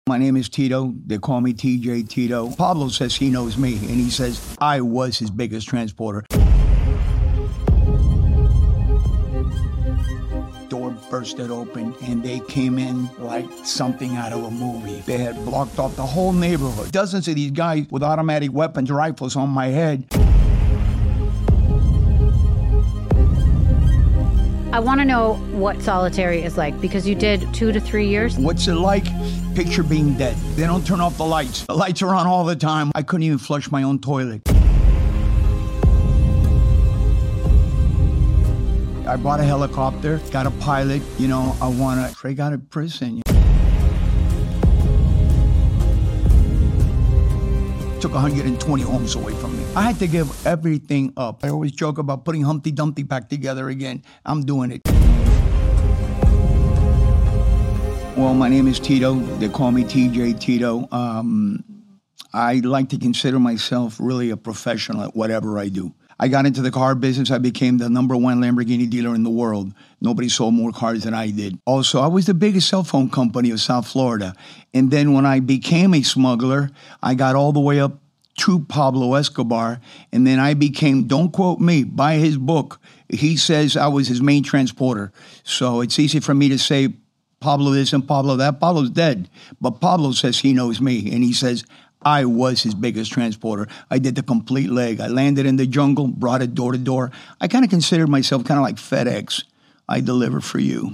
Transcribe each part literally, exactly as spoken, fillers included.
My name is Tito. They call me T J Tito. Pablo says he knows me, and he says I was his biggest transporter. Door bursted open, and they came in like something out of a movie. They had blocked off the whole neighborhood. Dozens of these guys with automatic weapons, rifles on my head. I want to know what solitary is like, because you did two to three years. What's it like? Picture being dead. They don't turn off the lights. The lights are on all the time. I couldn't even flush my own toilet. I bought a helicopter, got a pilot. You know, I want to break out of prison. Took one hundred twenty homes away from me. I had to give everything up. I always joke about putting Humpty Dumpty back together again. I'm doing it. Well, my name is Tito. They call me T J Tito. Um, I like to consider myself really a professional at whatever I do. I got into the car business. I became the number one Lamborghini dealer in the world. Nobody sold more cars than I did. Also, I was the biggest cell phone company of South Florida. And then when I became a smuggler, I got all the way up to Pablo Escobar. And then I became, don't quote me, by his book, he says I was his main transporter. So it's easy for me to say Pablo this and Pablo that. Pablo's dead. But Pablo says he knows me. And he says, I was his biggest transporter. I did the complete leg. I landed in the jungle, brought it door to door. I kind of considered myself kind of like FedEx. I deliver for you.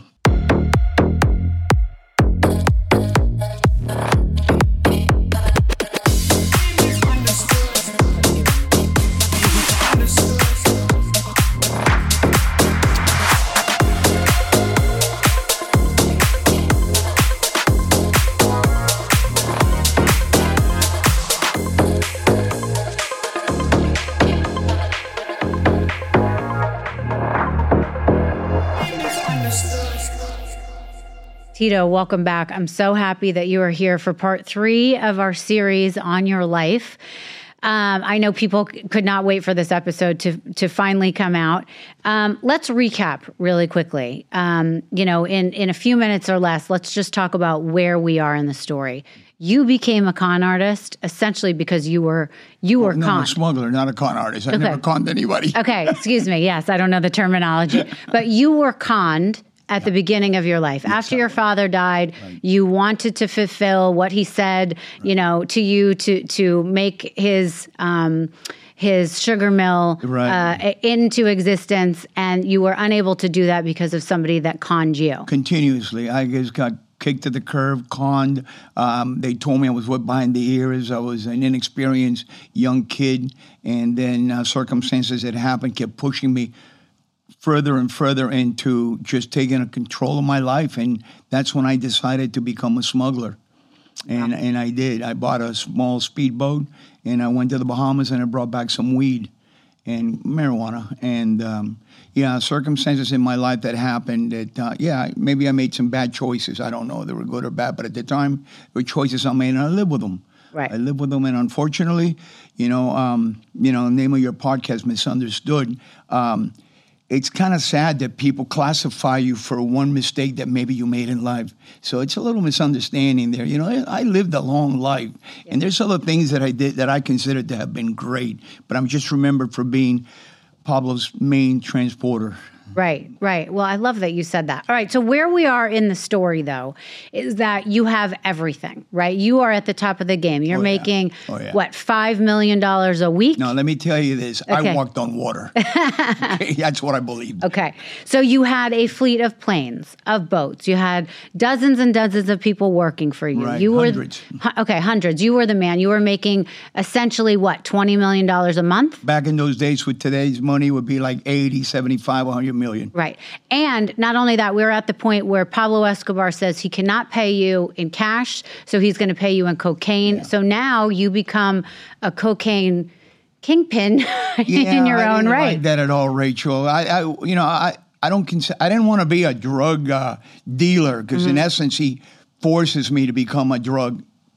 Tito, welcome back. I'm so happy that you are here for part three of our series on your life. Um, I know people c- could not wait for this episode to to finally come out. Um, let's recap really quickly. Um, you know, in, in a few minutes or less, let's just talk about where we are in the story. You became a con artist essentially because you were you were oh, no, conned. I'm a smuggler, not a con artist. I Okay. never conned anybody. Okay, excuse me. Yes, I don't know the terminology, but you were conned at the beginning of your life. Yes, After I your was. father died, Right. you wanted to fulfill what he said, you know, to you to to make his um, his sugar mill Right. uh, into existence, and you were unable to do that because of somebody that conned you. Continuously. I just got kicked to the curb, conned. Um, they told me I was whipped behind the ears. I was an inexperienced young kid. And then uh, circumstances that happened kept pushing me further and further into just taking control of my life. And that's when I decided to become a smuggler. And Wow. and I did. I bought a small speedboat, and I went to the Bahamas, and I brought back some weed and marijuana. And, um, yeah, circumstances in my life that happened that, uh, yeah, maybe I made some bad choices. I don't know if they were good or bad, but at the time, they were choices I made, and I live with them. Right. I live with them, and unfortunately, you know, um, you know, the name of your podcast, Misunderstood, um, it's kind of sad that people classify you for one mistake that maybe you made in life. So it's a little misunderstanding there. You know, I, I lived a long life, yeah. And there's other things that I did that I considered to have been great, but I'm just remembered for being Pablo's main transporter. Right, right. Well, I love that you said that. All right, so where we are in the story, though, is that you have everything, right? You are at the top of the game. You're Oh, yeah. making, Oh, yeah. what, five million dollars a week? Now, let me tell you this. Okay. I walked on water. Okay? That's what I believed. Okay. So you had a fleet of planes, of boats. You had dozens and dozens of people working for you. Right, You hundreds. were hu- okay, hundreds. You were the man. You were making essentially what, twenty million dollars a month? Back in those days with today's money would be like eighty, seventy-five, one hundred million. Right. And not only that, we're at the point where Pablo Escobar says he cannot pay you in cash, so he's going to pay you in cocaine. Yeah. So now you become a cocaine kingpin Yeah, in your I own didn't right. like that at all, Rachel. I, I you know, I, I don't cons- I didn't want to be a drug uh, dealer because Mm-hmm. in essence he forces me to become a drug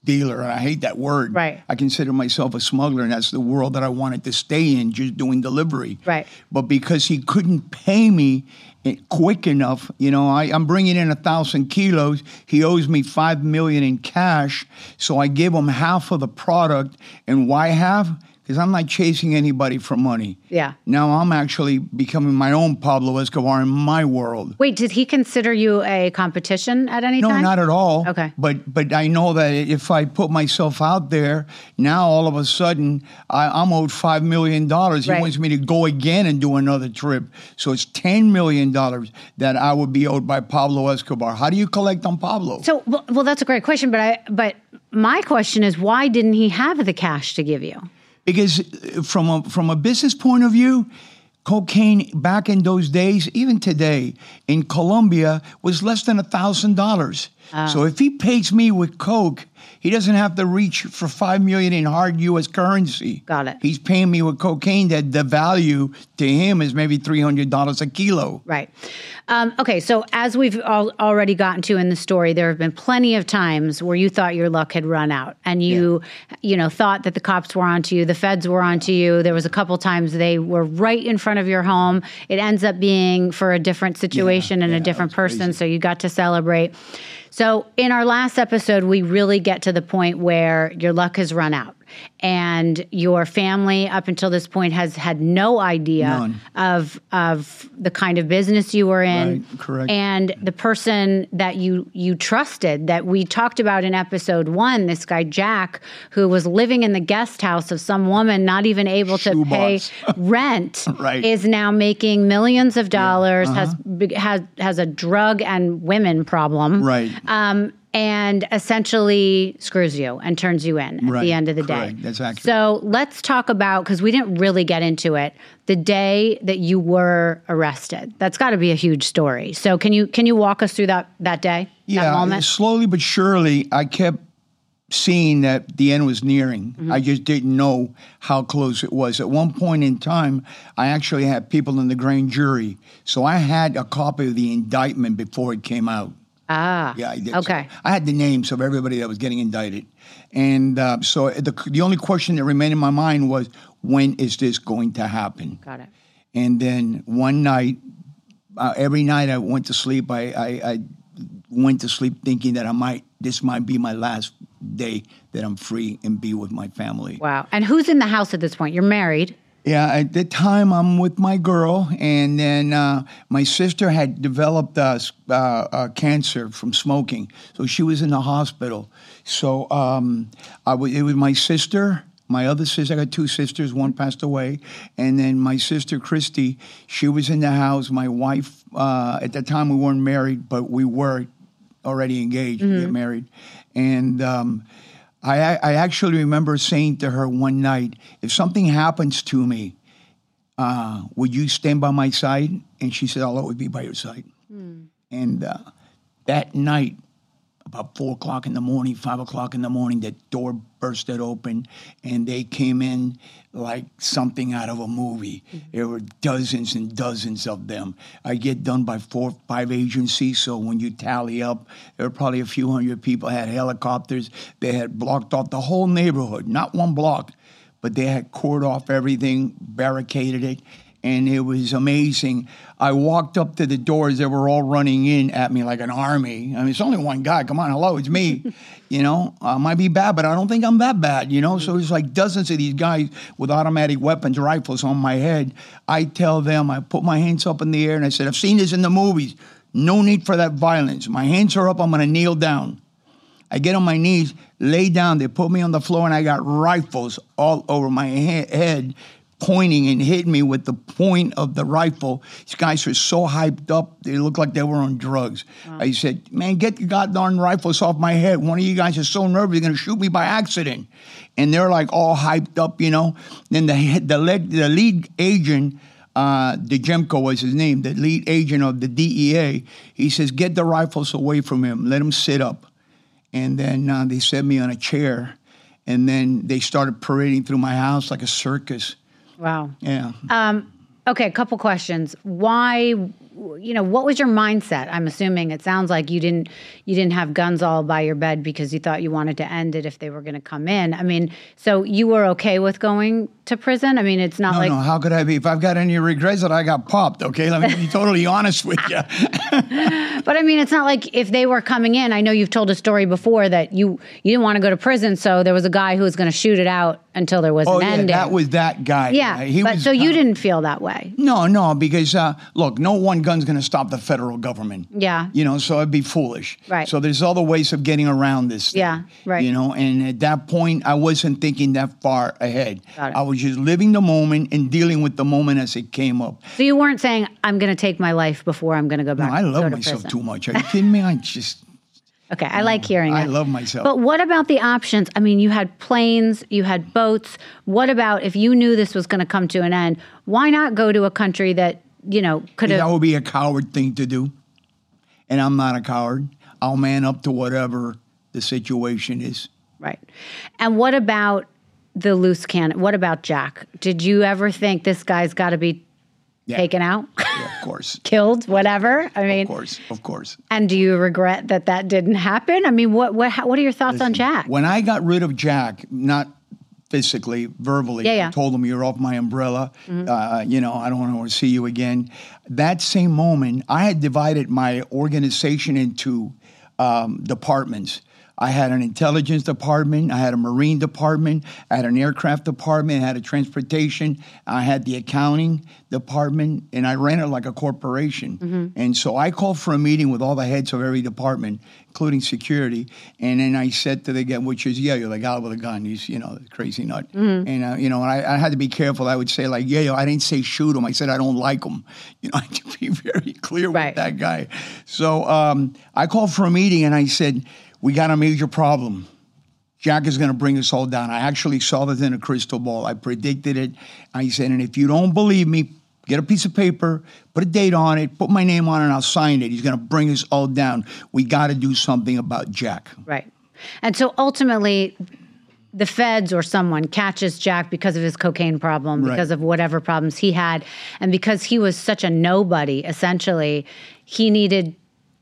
dealer, and I hate that word. Right. I consider myself a smuggler, and that's the world that I wanted to stay in, just doing delivery. Right. But because he couldn't pay me quick enough, you know, I, I'm bringing in a thousand kilos. He owes me five million in cash, so I give him half of the product. And why half? Because I'm not chasing anybody for money. Yeah. Now I'm actually becoming my own Pablo Escobar in my world. Wait, did he consider you a competition at any No, time? No, not at all. Okay. But but I know that if I put myself out there, now all of a sudden I, I'm owed five million dollars. He Right. wants me to go again and do another trip. So it's ten million dollars that I would be owed by Pablo Escobar. How do you collect on Pablo? So, well, well, that's a great question. But I, but my question is, why didn't he have the cash to give you? Because from a, from a business point of view, cocaine back in those days, even today, in Colombia, was less than one thousand dollars. Uh, so if he pays me with coke, he doesn't have to reach for five million dollars in hard U S currency. Got it. He's paying me with cocaine that the value to him is maybe three hundred dollars a kilo. Right. Um, okay, so as we've all already gotten to in the story, there have been plenty of times where you thought your luck had run out and you, yeah. you know, thought that the cops were onto you, the feds were onto you. There was a couple times they were right in front of your home. It ends up being for a different situation yeah, and yeah, a different person, crazy. So you got to celebrate. So in our last episode, we really get to the point where your luck has run out and your family up until this point has had no idea None. of of the kind of business you were in. Right, correct. And the person that you you trusted that we talked about in episode one, this guy Jack, who was living in the guest house of some woman not even able to Shoe pay box. rent, right. is now making millions of dollars, yeah. uh-huh. has has has a drug and women problem. Right. Um, and essentially screws you and turns you in at right. the end of the Correct. day. That's accurate. So let's talk about, because we didn't really get into it, the day that you were arrested. That's got to be a huge story. So can you can you walk us through that that day, yeah, that moment? Slowly but surely, I kept seeing that the end was nearing. Mm-hmm. I just didn't know how close it was. At one point in time, I actually had people in the grand jury. So I had a copy of the indictment before it came out. Ah, yeah, I did. Okay. So I had the names of everybody that was getting indicted. And uh, so the the only question that remained in my mind was, when is this going to happen? Got it. And then one night, uh, every night I went to sleep, I, I, I went to sleep thinking that I might, this might be my last day that I'm free and be with my family. Wow. And who's in the house at this point? You're married. Yeah, at the time I'm with my girl, and then uh, my sister had developed uh, uh, uh, cancer from smoking, so she was in the hospital. So um, I w- it was my sister, my other sister. I got two sisters. One passed away, and then my sister Christy. She was in the house. My wife. Uh, at the time we weren't married, but we were already engaged mm-hmm. to get married, and. Um, I, I actually remember saying to her one night, if something happens to me, uh, would you stand by my side? And she said, I'll always be by your side. Mm. And uh, that night, about four o'clock in the morning, five o'clock in the morning, the door bursted open, and they came in like something out of a movie. Mm-hmm. There were dozens and dozens of them. I get done by four, five agencies, so when you tally up, there were probably a few hundred people, had helicopters. They had blocked off the whole neighborhood, not one block, but they had cordoned off everything, barricaded it, and it was amazing. I walked up to the doors. They were all running in at me like an army. I mean, it's only one guy. Come on, hello, it's me. You know, I might be bad, but I don't think I'm that bad, you know? So it's like dozens of these guys with automatic weapons, rifles on my head. I tell them, I put my hands up in the air, and I said, I've seen this in the movies. No need for that violence. My hands are up. I'm going to kneel down. I get on my knees, lay down. They put me on the floor, and I got rifles all over my he- head, pointing and hitting me with the point of the rifle. These guys were so hyped up, they looked like they were on drugs. Wow. I said, man, get the goddamn rifles off my head. One of you guys is so nervous, you're going to shoot me by accident. And they're like all hyped up, you know. Then the the lead, the lead agent, uh, Dejemko was his name, the lead agent of the D E A, he says, get the rifles away from him. Let him sit up. And then uh, they set me on a chair. And then they started parading through my house like a circus. Wow. Yeah. Um, okay, a couple questions. Why you know, what was your mindset? I'm assuming it sounds like you didn't you didn't have guns all by your bed because you thought you wanted to end it if they were going to come in. I mean, so you were okay with going to prison? I mean, it's not no, like... No, how could I be? If I've got any regrets that I got popped, okay? Let me be totally honest with you. But I mean, it's not like if they were coming in, I know you've told a story before that you, you didn't want to go to prison, so there was a guy who was going to shoot it out until there was oh, an yeah, ending. that was that guy. Yeah, he but was, so you uh, didn't feel that way? No, no, because, uh, look, no one gun's going to stop the federal government. Yeah. You know, so it'd be foolish. Right. So there's other ways of getting around this thing, Yeah, right. You know, and at that point, I wasn't thinking that far ahead. Got it. I was just living the moment and dealing with the moment as it came up. So you weren't saying, I'm going to take my life before I'm going to go back No, I go love to myself prison. too much. Are you kidding me? I just... Okay, I like hearing I that. love myself. But what about the options? I mean, you had planes, you had boats. What about if you knew this was going to come to an end? Why not go to a country that, you know, could That have... would be a coward thing to do. And I'm not a coward. I'll man up to whatever the situation is. Right. And what about the loose cannon? What about Jack? Did you ever think this guy's got to be Yeah. taken out? Yeah, of course. Killed, whatever? I mean... Of course, of course. And do you regret that that didn't happen? I mean, what what how, what are your thoughts Listen, on Jack? When I got rid of Jack, not physically, verbally, Yeah, yeah. I told him, you're off my umbrella. Uh, you know, I don't want to see you again. That same moment, I had divided my organization into um, departments. I had an intelligence department, I had a marine department, I had an aircraft department, I had a transportation, I had the accounting department, and I ran it like a corporation. Mm-hmm. And so I called for a meeting with all the heads of every department, including security, and then I said to the guy, which is, yeah, you're the guy with a gun, he's, you know, the crazy nut. Mm-hmm. And, uh, you know, and I, I had to be careful. I would say, like, yeah, I didn't say shoot him. I said I don't like him. You know, I had to be very clear Right. with that guy. So um, I called for a meeting, and I said, we got a major problem. Jack is going to bring us all down. I actually saw this in a crystal ball. I predicted it. I said, and if you don't believe me, get a piece of paper, put a date on it, put my name on it, and I'll sign it. He's going to bring us all down. We got to do something about Jack. Right. And so ultimately, the feds or someone catches Jack because of his cocaine problem, Right. because of whatever problems he had, and because he was such a nobody, essentially, he needed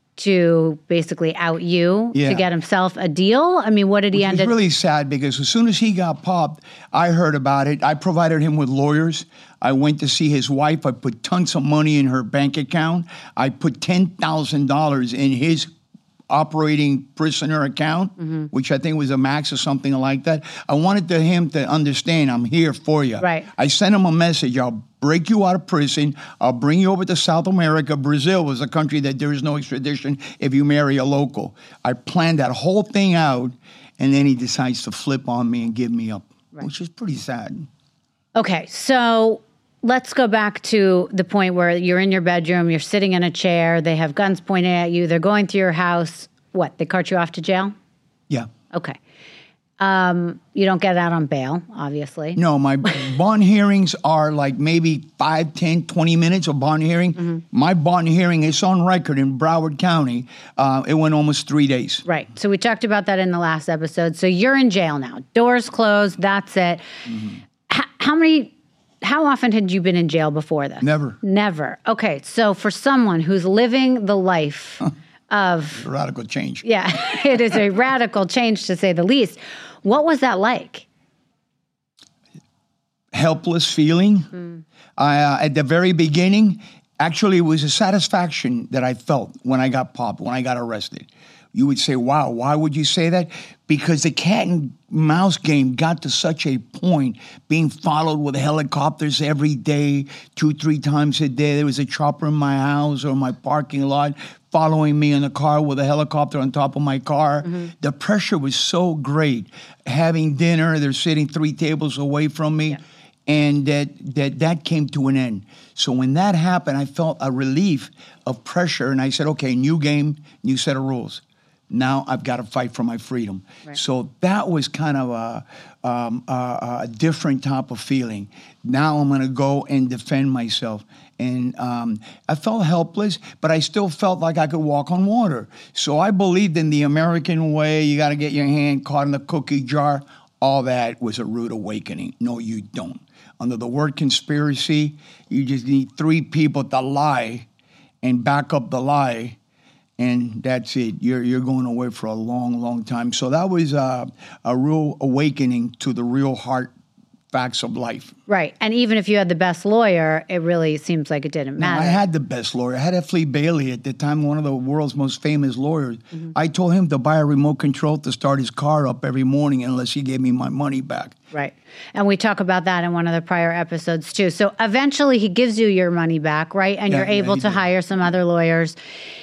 to basically out you Yeah. to get himself a deal? I mean, what did he Which end was up... really sad because as soon as he got popped, I heard about it. I provided him with lawyers. I went to see his wife. I put tons of money in her bank account. I put ten thousand dollars in his operating prisoner account, mm-hmm. which I think was a max or something like that. I wanted to him to understand I'm here for you. Right. I sent him a message. I'll break you out of prison. I'll bring you over to South America. Brazil was a country that there is no extradition if you marry a local. I planned that whole thing out, and then he decides to flip on me and give me up, right. which is pretty sad. Okay, so let's go back to the point where you're in your bedroom, you're sitting in a chair, they have guns pointed at you, they're going through your house. What, they cart you off to jail? Yeah. Okay. Um, you don't get out on bail, obviously. No, my bond hearings are like maybe five, ten, twenty minutes of bond hearing. Mm-hmm. My bond hearing is on record in Broward County. Uh, it went almost three days. Right. So we talked about that in the last episode. So you're in jail now. Doors closed. That's it. Mm-hmm. H- how many... How often had you been in jail before this? Never. Never. Okay, so for someone who's living the life of... A radical change. Yeah, it is a radical change to say the least. What was that like? Helpless feeling. Mm. Uh, at the very beginning, actually, it was a satisfaction that I felt when I got popped, when I got arrested. You would say, wow, why would you say that? Because the cat and mouse game got to such a point, being followed with helicopters every day, two, three times a day. There was a chopper in my house or my parking lot following me in the car with a helicopter on top of my car. Mm-hmm. The pressure was so great. Having dinner, they're sitting three tables away from me. Yeah. And that, that that came to an end. So when that happened, I felt a relief of pressure. And I said, okay, new game, new set of rules. Now I've got to fight for my freedom. Right. So that was kind of a, um, a, a different type of feeling. Now I'm going to go and defend myself. And um, I felt helpless, but I still felt like I could walk on water. So I believed in the American way. You got to get your hand caught in the cookie jar. All that was a rude awakening. No, you don't. Under the word conspiracy, you just need three people to lie. and back up the lie, and that's it. You're you're going away for a long, long time. So that was uh, a real awakening to the real heart facts of life. Right. And even if you had the best lawyer, it really seems like it didn't matter. No, I had the best lawyer. I had F. Lee Bailey at the time, one of the world's most famous lawyers. Mm-hmm. I told him to buy a remote control to start his car up every morning unless he gave me my money back. Right. And we talk about that in one of the prior episodes too. So eventually he gives you your money back, right? And yeah, you're able yeah, to did. hire some other lawyers.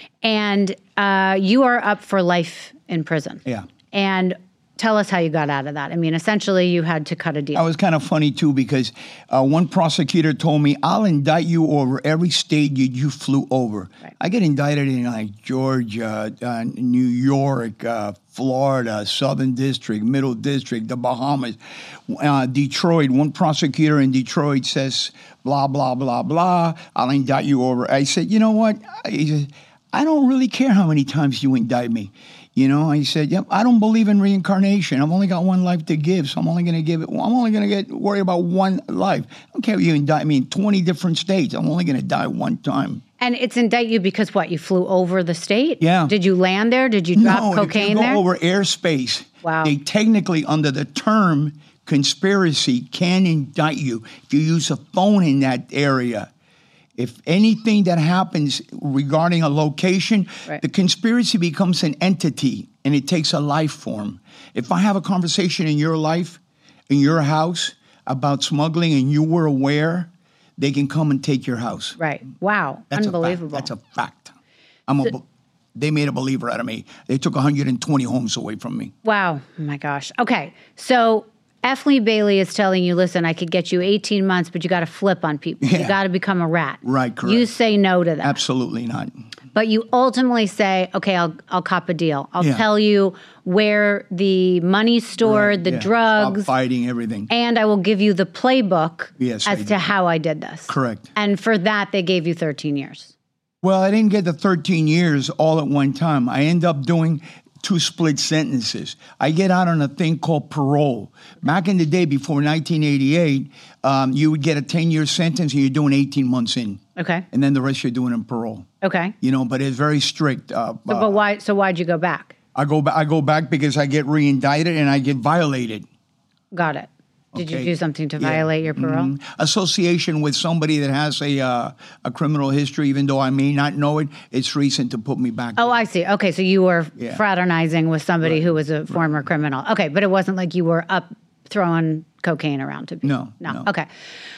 And uh, you are up for life in prison. Yeah. And tell us how you got out of that. I mean, essentially, you had to cut a deal. That was kind of funny, too, because uh, one prosecutor told me, I'll indict you over every state you, you flew over. Right. I get indicted in, like, Georgia, uh, New York, uh, Florida, Southern District, Middle District, the Bahamas, uh, Detroit. One prosecutor in Detroit says, blah, blah, blah, blah. I'll indict you over. I said, you know what? I, said, I don't really care how many times you indict me. You know, I said, yep, I don't believe in reincarnation. I've only got one life to give, so I'm only going to give it, I'm only going to get worry about one life. I don't care if you indict me in twenty different states. I'm only going to die one time. And it's indict you because what, you flew over the state? Yeah. Did you land there? Did you drop no, cocaine if you go there? over airspace. Wow. They technically, under the term conspiracy, can indict you if you use a phone in that area. If anything that happens regarding a location, right. the conspiracy becomes an entity and it takes a life form. If I have a conversation in your life, in your house, about smuggling and you were aware, they can come and take your house. Right. Wow. That's Unbelievable. A fact. That's a fact. I'm so, a, they made a believer out of me. They took one hundred twenty homes away from me. Wow. Oh my gosh. Okay. So F. Lee Bailey is telling you, listen, I could get you eighteen months, but you got to flip on people. Yeah. You got to become a rat. Right, correct. You say no to that. Absolutely not. But you ultimately say, okay, I'll I'll cop a deal. I'll yeah. tell you where the money's stored, right. the yeah. drugs. Stop fighting, everything. And I will give you the playbook yes, as to how I did this. Correct. And for that, they gave you thirteen years. Well, I didn't get the thirteen years all at one time. I end up doing two split sentences. I get out on a thing called parole. Back in the day, before nineteen eighty-eight, um, you would get a ten-year sentence and you're doing eighteen months in. Okay. And then the rest you're doing in parole. Okay. You know, but it's very strict. Uh, so, but why? So why'd you go back? I go back. I go back because I get re-indicted and I get violated. Got it. Did okay. you do something to yeah. violate your parole? Mm-hmm. Association with somebody that has a uh, a criminal history, even though I may not know it, it's reason to put me back. Oh, there. I see. Okay, so you were yeah. fraternizing with somebody right. who was a former right. criminal. Okay, but it wasn't like you were up throwing cocaine around to people. No, no. no. Okay,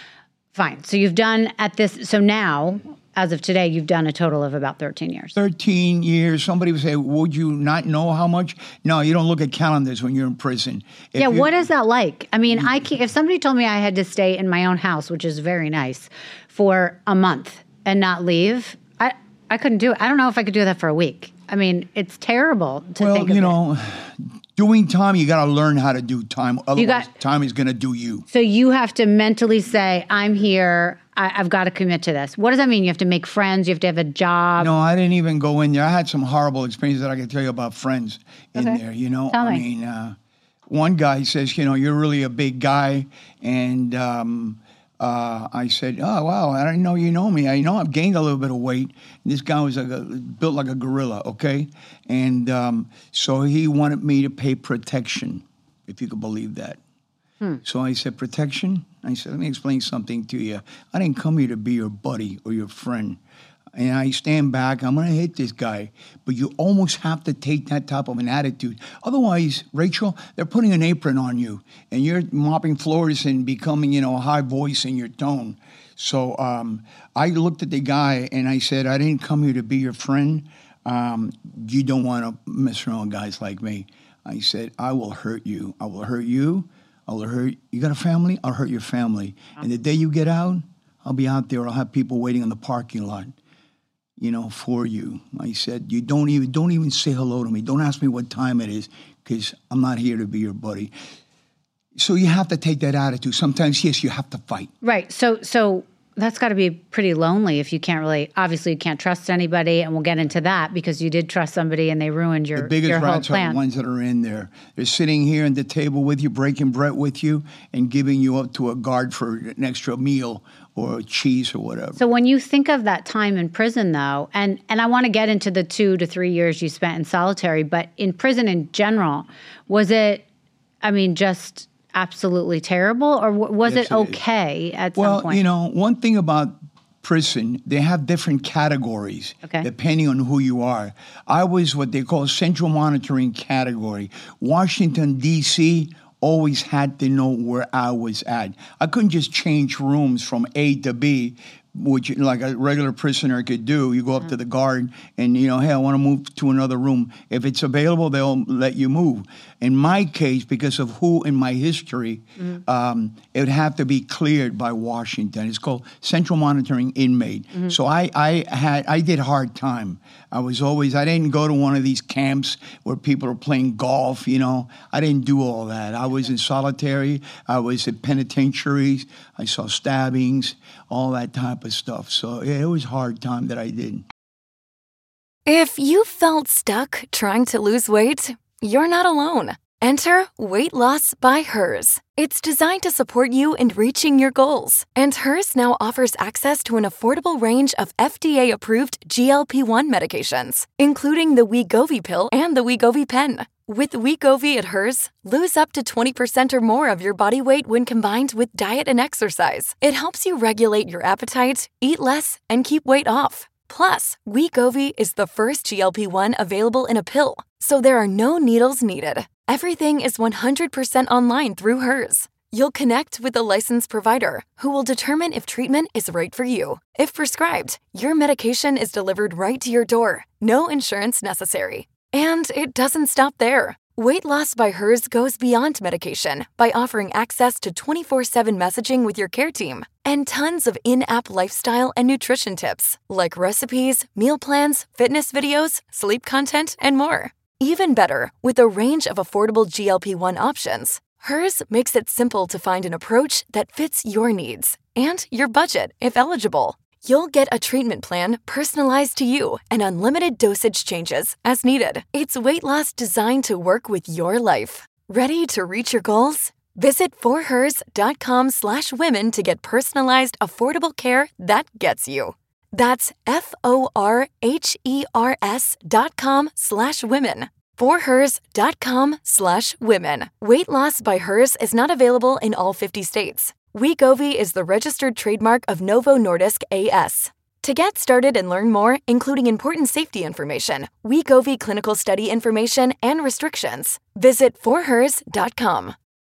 fine. So you've done at this. So now, as of today, you've done a total of about thirteen years. thirteen years. Somebody would say, would you not know how much? No, you don't look at calendars when you're in prison. If yeah, what is that like? I mean, I can't, if somebody told me I had to stay in my own house, which is very nice, for a month and not leave, I, I couldn't do it. I don't know if I could do that for a week. I mean, it's terrible to well, think of you know, it. Doing time, you got to learn how to do time. Otherwise, you got, time is going to do you. So you have to mentally say, I'm here. I, I've got to commit to this. What does that mean? You have to make friends. You have to have a job. No, I didn't even go in there. I had some horrible experiences that I can tell you about friends in okay. there, you know. Tell I me. mean, uh, one guy says, you know, you're really a big guy. And um, uh, I said, oh, wow, I didn't know you know me. I know I've gained a little bit of weight. This guy was like a, built like a gorilla, okay? And um, so he wanted me to pay protection, if you could believe that. Hmm. So I said, protection? I said, let me explain something to you. I didn't come here to be your buddy or your friend. And I stand back, I'm going to hit this guy. But you almost have to take that type of an attitude. Otherwise, Rachel, they're putting an apron on you. And you're mopping floors and becoming, you know, a high voice in your tone. So um, I looked at the guy and I said, I didn't come here to be your friend. Um, you don't want to mess around with guys like me. I said, I will hurt you. I will hurt you. I'll hurt, you got a family? I'll hurt your family. And the day you get out, I'll be out there. I'll have people waiting in the parking lot, you know, for you. I said, you don't even, don't even say hello to me. Don't ask me what time it is, because I'm not here to be your buddy. So you have to take that attitude. Sometimes, yes, you have to fight. Right. So, so That's got to be pretty lonely if you can't really, obviously you can't trust anybody, and we'll get into that because you did trust somebody and they ruined your, the biggest your whole rats plan. are the ones that are in there. They're sitting here at the table with you, breaking bread with you, and giving you up to a guard for an extra meal or cheese or whatever. So when you think of that time in prison, though, and, and I want to get into the two to three years you spent in solitary, but in prison in general, was it, I mean, just absolutely terrible, or w- was Yes, it it okay is. at well, some point? you know, one thing about prison, they have different categories Okay. depending on who you are. I was what they call central monitoring category. Washington, D C always had to know where I was at. I couldn't just change rooms from A to B, which like a regular prisoner could do. You go up to the guard and, you know, hey, I want to move to another room. If it's available, they'll let you move. In my case, because of who in my history, mm-hmm. um, it would have to be cleared by Washington. It's called Central Monitoring Inmate. Mm-hmm. So I, I had I did hard time. I was always, I didn't go to one of these camps where people are playing golf, you know. I didn't do all that. I was in solitary. I was in penitentiaries. I saw stabbings, all that type of stuff. So yeah, it was hard time that I did. If you felt stuck trying to lose weight, you're not alone. Enter Weight Loss by Hers. It's designed to support you in reaching your goals. And Hers now offers access to an affordable range of F D A-approved G L P one medications, including the Wegovy pill and the Wegovy pen. With Wegovy at Hers, lose up to twenty percent or more of your body weight when combined with diet and exercise. It helps you regulate your appetite, eat less, and keep weight off. Plus, Wegovy is the first G L P one available in a pill, so there are no needles needed. Everything is one hundred percent online through Hers. You'll connect with a licensed provider who will determine if treatment is right for you. If prescribed, your medication is delivered right to your door. No insurance necessary. And it doesn't stop there. Weight Loss by Hers goes beyond medication by offering access to twenty-four seven messaging with your care team and tons of in-app lifestyle and nutrition tips like recipes, meal plans, fitness videos, sleep content, and more. Even better, with a range of affordable G L P one options, Hers makes it simple to find an approach that fits your needs and your budget if eligible. You'll get a treatment plan personalized to you and unlimited dosage changes as needed. It's weight loss designed to work with your life. Ready to reach your goals? Visit forhers.com slash women to get personalized, affordable care that gets you. That's F-O-R-H-E-R-S dot com slash women. forhers.com slash women. Weight Loss by Hers is not available in all fifty states. Wegovy is the registered trademark of Novo Nordisk A S. To get started and learn more, including important safety information, Wegovy clinical study information, and restrictions, visit forhers dot com.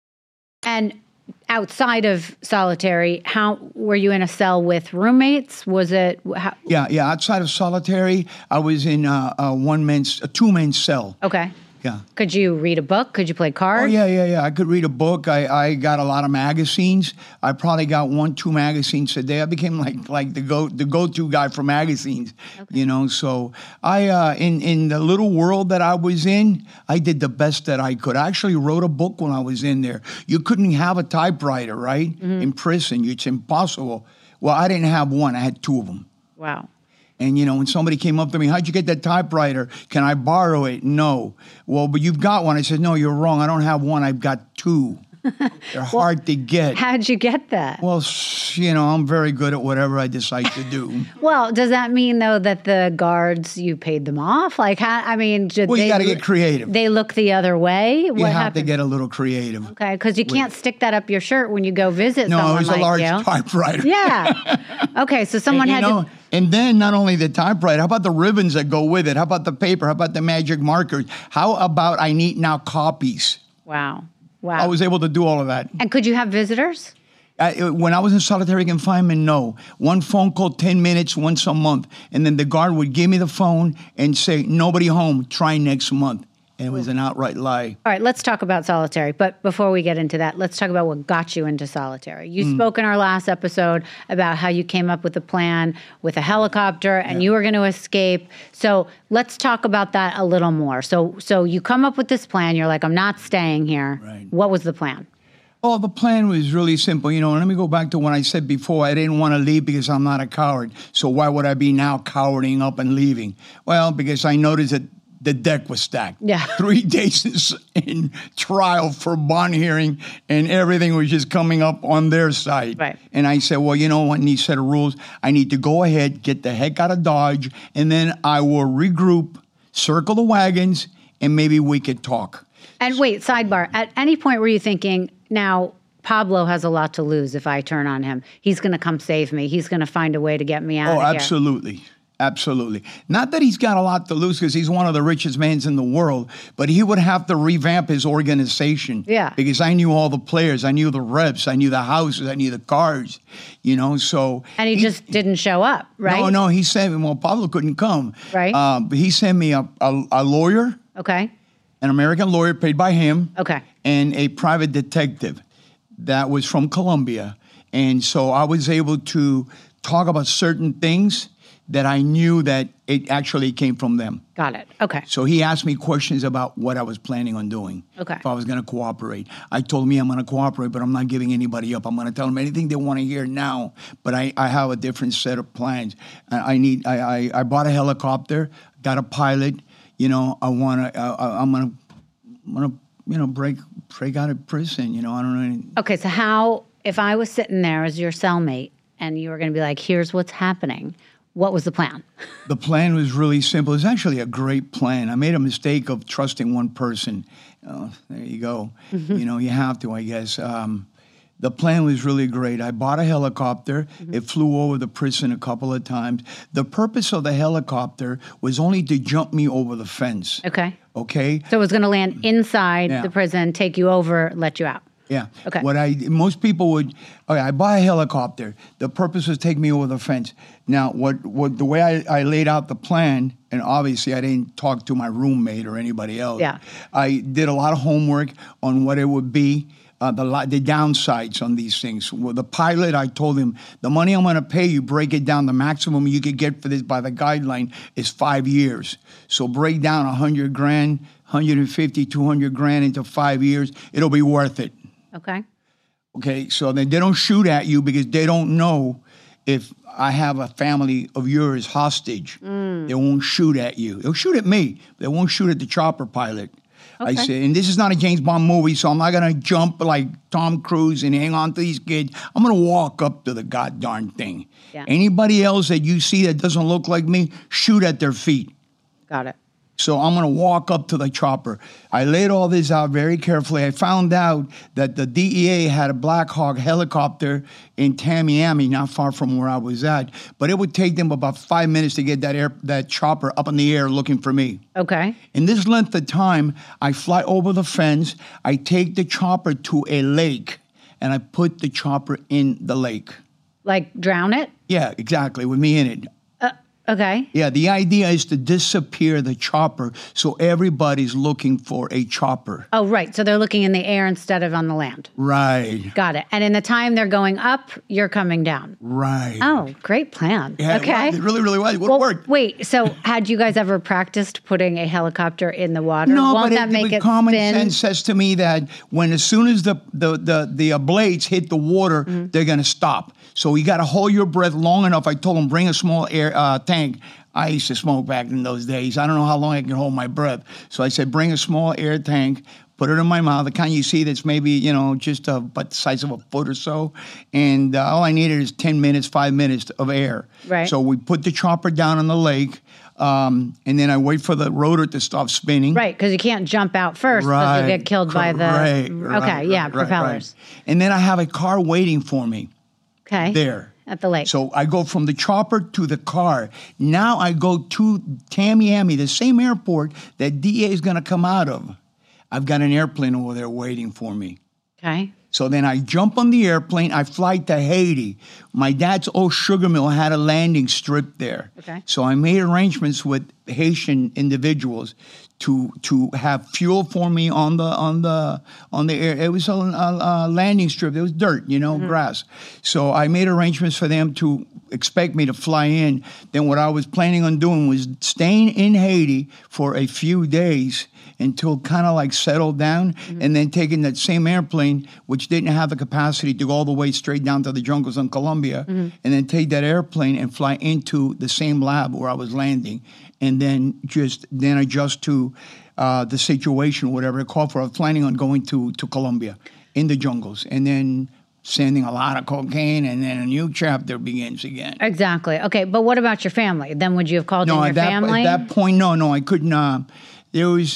And outside of solitary, how were you in a cell with roommates? Was it? How, Yeah, yeah. Outside of solitary, I was in a, a one man's, a two man cell. okay. Yeah. Could you read a book? Could you play cards? Oh yeah, yeah, yeah. I could read a book. I, I got a lot of magazines. I probably got one, two magazines a day. I became like like the go the go to guy for magazines. Okay. You know, so I uh, in in the little world that I was in, I did the best that I could. I actually wrote a book when I was in there. You couldn't have a typewriter, right? Mm-hmm. In prison, it's impossible. Well, I didn't have one. I had two of them. Wow. And, you know, when somebody came up to me, how'd you get that typewriter? Can I borrow it? No. Well, but you've got one. I said, no, you're wrong. I don't have one. I've got two. They're well, hard to get. How'd you get that? Well, you know, I'm very good at whatever I decide to do. Well, does that mean, though, that the guards, you paid them off? Like, how, I mean, did well, they, you got to get creative. They look the other way? You what have happened? to get a little creative. Okay, because you can't with, stick that up your shirt when you go visit no, someone like you. No, it was a large you. typewriter. Yeah. Okay, so someone and, had know, to... And then not only the typewriter, how about the ribbons that go with it? How about the paper? How about the magic markers? How about I need now copies? Wow. Wow. I was able to do all of that. And could you have visitors? I, when I was in solitary confinement, no. One phone call, ten minutes, once a month. And then the guard would give me the phone and say, nobody home, try next month. And it was an outright lie. All right, let's talk about solitary. But before we get into that, let's talk about what got you into solitary. You mm. spoke in our last episode about how you came up with a plan with a helicopter and yeah. you were going to escape. So let's talk about that a little more. So so you come up with this plan. You're like, I'm not staying here. Right. What was the plan? Oh, the plan was really simple. You know, let me go back to when I said before, I didn't want to leave because I'm not a coward. So why would I be now cowarding up and leaving? Well, because I noticed that the deck was stacked. Yeah. Three days in trial for bond hearing, and everything was just coming up on their side. Right. And I said, well, you know what, in these set of rules, I need to go ahead, get the heck out of Dodge, and then I will regroup, circle the wagons, and maybe we could talk. And wait, sidebar. At any point were you thinking, now Pablo has a lot to lose if I turn on him. He's going to come save me. He's going to find a way to get me out Oh, of here. absolutely. Absolutely. Not that he's got a lot to lose because he's one of the richest men in the world, but he would have to revamp his organization. Yeah. Because I knew all the players. I knew the reps. I knew the houses. I knew the cars, you know, so. And he, he just didn't show up, right? No, no, he sent me, well, Pablo couldn't come. Right. Uh, but he sent me a, a, a lawyer, Okay. an American lawyer paid by him. Okay. And a private detective that was from Colombia. And so I was able to talk about certain things that I knew that it actually came from them. Got it. Okay. So he asked me questions about what I was planning on doing. Okay. If I was going to cooperate. I told me I'm going to cooperate, but I'm not giving anybody up. I'm going to tell them anything they want to hear now, but I, I have a different set of plans. I, I need. I, I, I bought a helicopter, got a pilot. You know, I want to. I, I'm going to. I'm going to. You know, break break out of prison. You know, I don't know. Any, Okay. So how, if I was sitting there as your cellmate and you were going to be like, here's what's happening, what was the plan? The plan was really simple. It's actually a great plan. I made a mistake of trusting one person. Oh, there you go. Mm-hmm. You know, you have to, I guess. Um, the plan was really great. I bought a helicopter. Mm-hmm. It flew over the prison a couple of times. The purpose of the helicopter was only to jump me over the fence. Okay. Okay? So it was going to land inside Yeah. the prison, take you over, let you out. Yeah. Okay. What I most people would, okay, I buy a helicopter. The purpose was take me over the fence. Now, what what the way I, I laid out the plan, and obviously I didn't talk to my roommate or anybody else. Yeah. I did a lot of homework on what it would be, uh, the the downsides on these things. Well, the pilot, I told him the money I'm going to pay you, break it down. The maximum you could get for this by the guideline is five years. So break down a hundred grand, one hundred fifty, two hundred grand into five years. It'll be worth it. Okay. Okay, so then they don't shoot at you because they don't know if I have a family of yours hostage. Mm. They won't shoot at you. They'll shoot at me. They won't shoot at the chopper pilot. Okay. I said, and this is not a James Bond movie, so I'm not going to jump like Tom Cruise and hang on to these kids. I'm going to walk up to the goddamn thing. Yeah. Anybody else that you see that doesn't look like me, shoot at their feet. Got it. So I'm going to walk up to the chopper. I laid all this out very carefully. I found out that the D E A had a Black Hawk helicopter in Tamiami, not far from where I was at. But it would take them about five minutes to get that air, that chopper up in the air looking for me. Okay. In this length of time, I fly over the fence. I take the chopper to a lake, and I put the chopper in the lake. Like drown it? Yeah, exactly, with me in it. Okay. Yeah, the idea is to disappear the chopper so everybody's looking for a chopper. Oh, right. So they're looking in the air instead of on the land. Right. Got it. And in the time they're going up, you're coming down. Right. Oh, great plan. Yeah, okay. It, was. It really, really was. It would well, work. Wait, so had you guys ever practiced putting a helicopter in the water? No, Won't but that it, make it, it common spin? sense says to me that when as soon as the the the, the uh, blades hit the water, mm-hmm. they're going to stop. So you got to hold your breath long enough. I told them, bring a small air uh, tank. I used to smoke back in those days. I don't know how long I can hold my breath. So I said, bring a small air tank, put it in my mouth, the kind you see that's maybe, you know, just uh, about the size of a foot or so. And uh, all I needed is ten minutes, five minutes of air. Right. So we put the chopper down in the lake, um, and then I wait for the rotor to stop spinning. Right, because you can't jump out first because right. you'll get killed by the... Right, okay, right, yeah, right, propellers. Right. And then I have a car waiting for me. Okay. There. At the lake. So I go from the chopper to the car. Now I go to Tamiami, the same airport that D A is going to come out of. I've got an airplane over there waiting for me. Okay. So then I jump on the airplane. I fly to Haiti. My dad's old sugar mill had a landing strip there. Okay. So I made arrangements with Haitian individuals to to have fuel for me on the on the on the air. It was a, a, a landing strip. It was dirt, you know, mm-hmm. grass. So I made arrangements for them to expect me to fly in. Then what I was planning on doing was staying in Haiti for a few days until kind of like settled down, mm-hmm. and then taking that same airplane, which didn't have the capacity to go all the way straight down to the jungles in Colombia, mm-hmm. and then take that airplane and fly into the same lab where I was landing, and then just then adjust to uh, the situation, whatever it called for. I was planning on going to, to Colombia in the jungles, and then sending a lot of cocaine, and then a new chapter begins again. Exactly. Okay, but what about your family? Then would you have called no, in your at that, family? At that point, no, no, I couldn't. Uh, there was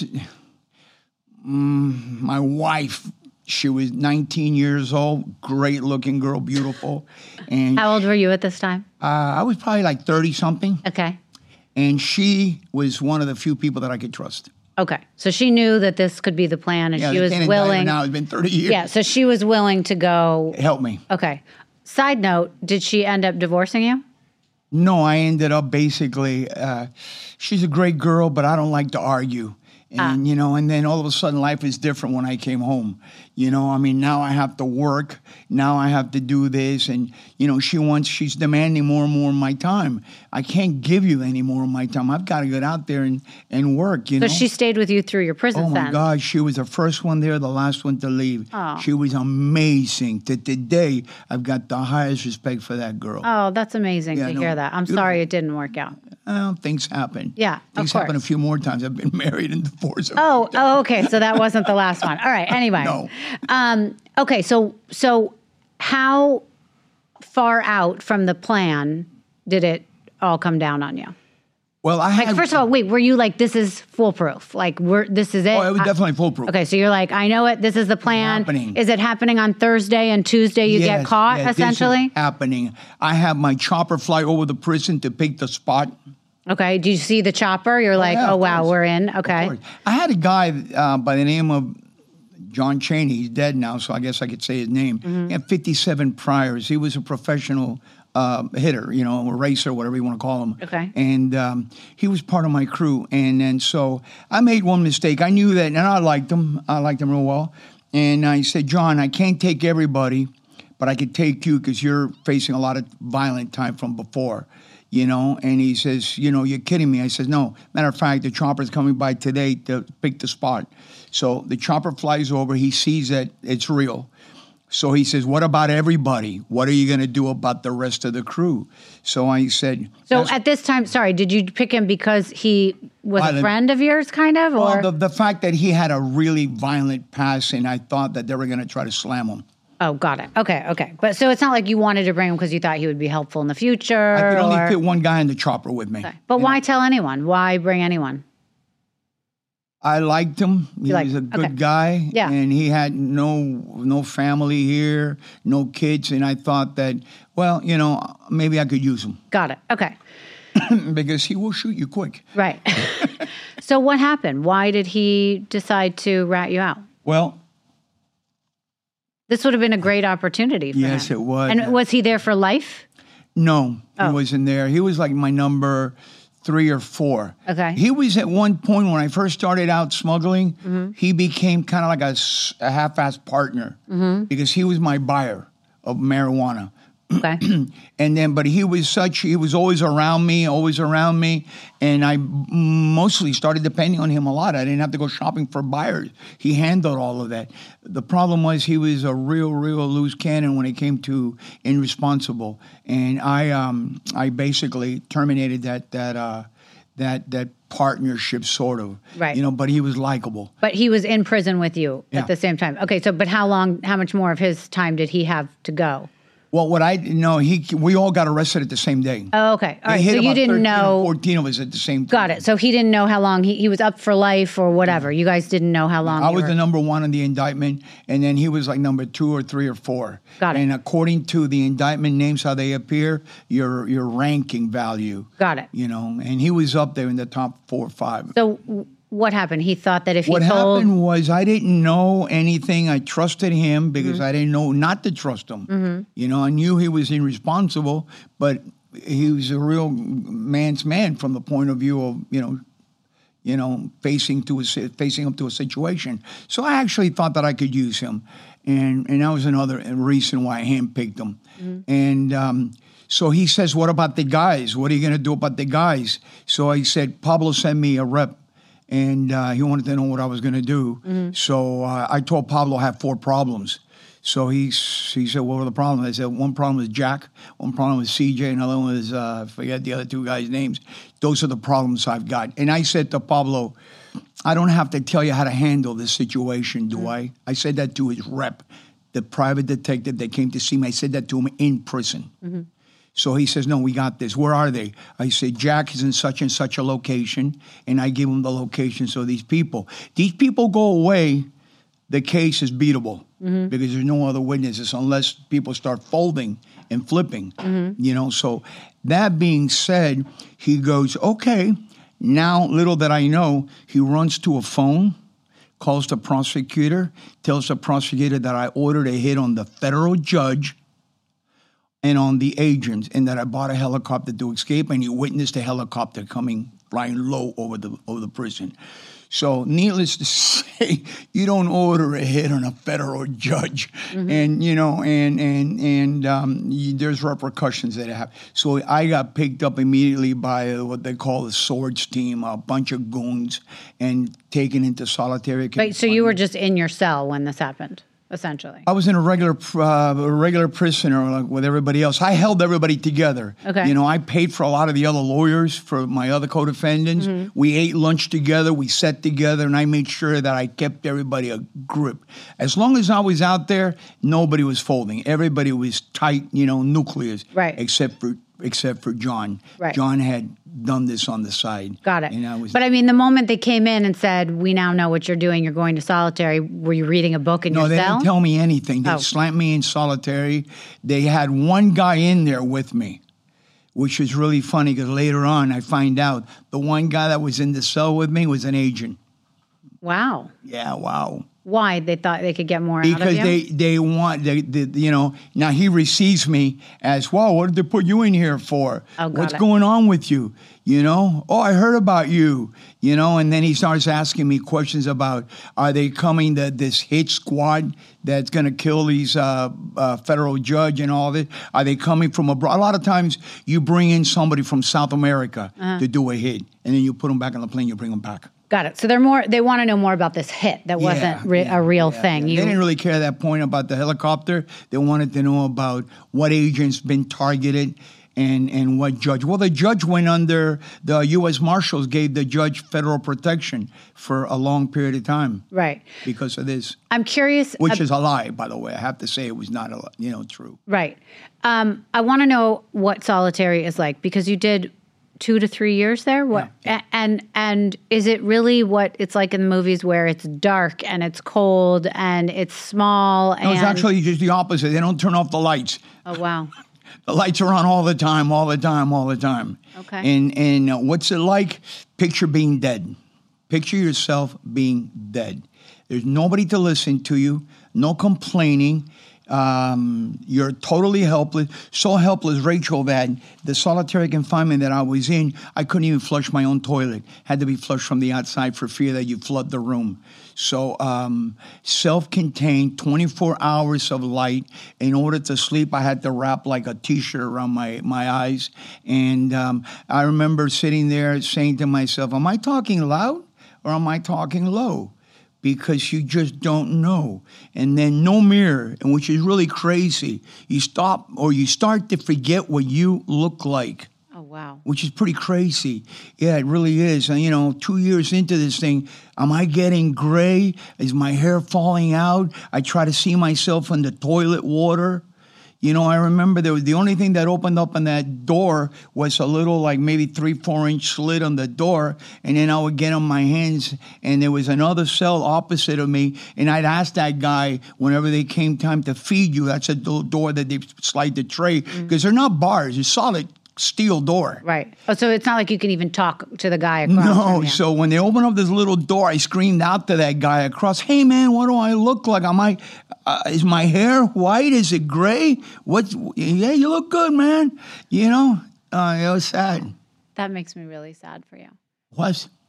um, my wife. She was nineteen years old, great-looking girl, beautiful. And how old were you at this time? Uh, I was probably like thirty-something. Okay. And she was one of the few people that I could trust. Okay, so she knew that this could be the plan, and yeah, she was willing. Now it's been thirty years. Yeah, so she was willing to go help me. Okay. Side note: did she end up divorcing you? No, I ended up basically. Uh, she's a great girl, but I don't like to argue. And, ah. you know, and then all of a sudden life is different when I came home. You know, I mean, now I have to work. Now I have to do this. And, you know, she wants, she's demanding more and more of my time. I can't give you any more of my time. I've got to get out there and, and work, you so know. So she stayed with you through your prison Oh, my sentence. God. She was the first one there, the last one to leave. Oh. She was amazing. To today, I've got the highest respect for that girl. Oh, that's amazing yeah, to no, hear that. I'm beautiful. sorry it didn't work out. Uh, things happen. Yeah, Things of course. happen a few more times. I've been married and divorced. Oh, oh, okay. So that wasn't the last one. All right. Anyway. No. Um, okay. So, so how far out from the plan did it all come down on you? Well, I like had, first of all, wait. Were you like, this is foolproof? Like, we're this is it? Oh, it was I, definitely foolproof. Okay, so you're like, I know it. This is the plan. It's happening. Is it happening on Thursday and Tuesday? You yes, get caught yes, essentially. This is happening. I have my chopper fly over the prison to pick the spot. Okay. Do you see the chopper? You're like, yeah, oh wow, course. we're in. Okay. I had a guy uh, by the name of John Chaney. He's dead now, so I guess I could say his name. Mm-hmm. He had fifty-seven priors. He was a professional uh, hitter, you know, a racer, whatever you want to call him. Okay. And um, he was part of my crew. And then so I made one mistake. I knew that, and I liked him. I liked him real well. And I said, John, I can't take everybody, but I could take you because you're facing a lot of violent time from before. You know, and he says, you know, you're kidding me. I says, no. Matter of fact, the chopper's coming by today to pick the spot. So the chopper flies over. He sees that it's real. So he says, what about everybody? What are you going to do about the rest of the crew? So I said... So at this time, sorry, did you pick him because he was violent, a friend of yours, kind of? Or? Well, the, the fact that he had a really violent past, and I thought that they were going to try to slam him. Oh, got it. Okay, okay. But so it's not like you wanted to bring him because you thought he would be helpful in the future? I could only or... fit one guy in the chopper with me. Okay. But why know? Tell anyone? Why bring anyone? I liked him. He like, was a good okay. guy. Yeah. And he had no no family here, no kids. And I thought that, well, you know, maybe I could use him. Got it. Okay. Because he will shoot you quick. Right. So what happened? Why did he decide to rat you out? Well... This would have been a great opportunity for yes, him. it was. And was he there for life? No, oh. he wasn't there. He was like my number three or four. Okay. He was at one point when I first started out smuggling, mm-hmm. he became kind of like a, a half-assed partner mm-hmm. because he was my buyer of marijuana. Okay. And then, but he was such, he was always around me, always around me. And I mostly started depending on him a lot. I didn't have to go shopping for buyers. He handled all of that. The problem was he was a real, real loose cannon when it came to irresponsible. And I, um, I basically terminated that, that, uh, that, that partnership sort of, right. you know, but he was likable. But he was in prison with you yeah. at the same time. Okay. So, but how long, how much more of his time did he have to go? Well, what I know, he we all got arrested at the same day. Oh, okay. All right. They hit so you didn't know. fourteen of us at the same time. Got it. So he didn't know how long he, he was up for life or whatever. You guys didn't know how long. I was were... the number one in the indictment, and then he was like number two or three or four. Got it. And according to the indictment names, how they appear, your your ranking value. Got it. You know, and he was up there in the top four or five. So. What happened? He thought that if he what told... happened was I didn't know anything. I trusted him because mm-hmm. I didn't know not to trust him. Mm-hmm. You know, I knew he was irresponsible, but he was a real man's man from the point of view of, you know, you know, facing to a, si- facing up to a situation. So I actually thought that I could use him, and and that was another reason why I handpicked him. Mm-hmm. And um, so he says, "What about the guys? What are you going to do about the guys?" So I said, "Pablo sent me a rep, and uh, he wanted to know what I was going to do." Mm-hmm. So uh, I told Pablo I had four problems. So he he said, "What were the problems?" I said, "One problem was Jack, one problem was C J, another one was, uh, I forget the other two guys' names. Those are the problems I've got." And I said to Pablo, "I don't have to tell you how to handle this situation, do mm-hmm. I?" I said that to his rep, the private detective that came to see me. I said that to him in prison. Mm-hmm. So he says, "No, we got this. Where are they?" I said, "Jack is in such and such a location," and I give him the locations of these people. These people go away, the case is beatable. Mm-hmm. Because there's no other witnesses unless people start folding and flipping, mm-hmm. you know. So that being said, he goes, "Okay, now little that I know," he runs to a phone, calls the prosecutor, tells the prosecutor that I ordered a hit on the federal judge and on the agents, and that I bought a helicopter to escape, and he witnessed a helicopter coming flying low over the over the prison. So needless to say, you don't order a hit on a federal judge, mm-hmm. and you know, and and and um, you, there's repercussions that have. So I got picked up immediately by uh, what they call the Swords team, a bunch of goons, and taken into solitary confinement. Wait, so you were just in your cell when this happened? Essentially, I was in a regular, uh, a regular prisoner like with everybody else. I held everybody together. Okay, you know, I paid for a lot of the other lawyers for my other co-defendants. Mm-hmm. We ate lunch together. We sat together, and I made sure that I kept everybody a grip. As long as I was out there, nobody was folding. Everybody was tight, you know, nucleus. Right. Except for except for John. Right. John had done this on the side. Got it. And I was, but I mean, the moment they came in and said, "We now know what you're doing. You're going to solitary," were you reading a book in no, your cell? No, they didn't tell me anything. They oh. slammed me in solitary. They had one guy in there with me, which was really funny because later on I find out the one guy that was in the cell with me was an agent. Wow. Yeah, wow. Why? They thought they could get more because out of you? Because they, they want, they, they, you know, now he receives me as, "Well, what did they put you in here for? Oh, got What's it. going on with you? You know, oh, I heard about you, you know," and then he starts asking me questions about, are they coming, to this hit squad that's going to kill these uh, uh, federal judge and all this? Are they coming from abroad? A lot of times you bring in somebody from South America uh-huh. to do a hit, and then you put them back on the plane, you bring them back. Got it. So they're more. They want to know more about this hit that wasn't yeah, re- yeah, a real yeah, thing. Yeah. You, they didn't really care at that point about the helicopter. They wanted to know about what agents been targeted and and what judge. Well, the judge went under the U S Marshals gave the judge federal protection for a long period of time. Right. Because of this. I'm curious. Which uh, is a lie, by the way. I have to say it was not a you know true. Right. Um, I want to know what solitary is like because you did two to three years there. What yeah, yeah. and and is it really what it's like in the movies where it's dark and it's cold and it's small? And no, it's actually just the opposite. They don't turn off the lights. Oh wow. The lights are on all the time, all the time, all the time. Okay. And and uh, what's it like? Picture being dead. Picture yourself being dead. There's nobody to listen to you. No complaining. Um, you're totally helpless. So helpless, Rachel, that the solitary confinement that I was in, I couldn't even flush my own toilet. Had to be flushed from the outside for fear that you flood the room. So um, self-contained, twenty-four hours of light. In order to sleep, I had to wrap like a T-shirt around my, my eyes. And um, I remember sitting there saying to myself, am I talking loud or am I talking low? Because you just don't know. And then no mirror, and which is really crazy. You stop or you start to forget what you look like. Oh, wow. Which is pretty crazy. Yeah, it really is. And, you know, two years into this thing, am I getting gray? Is my hair falling out? I try to see myself in the toilet water. You know, I remember there was the only thing that opened up on that door was a little like maybe three, four inch slit on the door. And then I would get on my hands and there was another cell opposite of me. And I'd ask that guy whenever they came time to feed you, that's a door that they slide the tray because mm-hmm. they're not bars, it's solid steel door. Right. Oh, so it's not like you can even talk to the guy across. No. So when they opened up this little door, I screamed out to that guy across, hey, man, what do I look like? Am I, uh, is my hair white? Is it gray? What's, yeah, you look good, man. You know, uh, it was sad. That makes me really sad for you. What?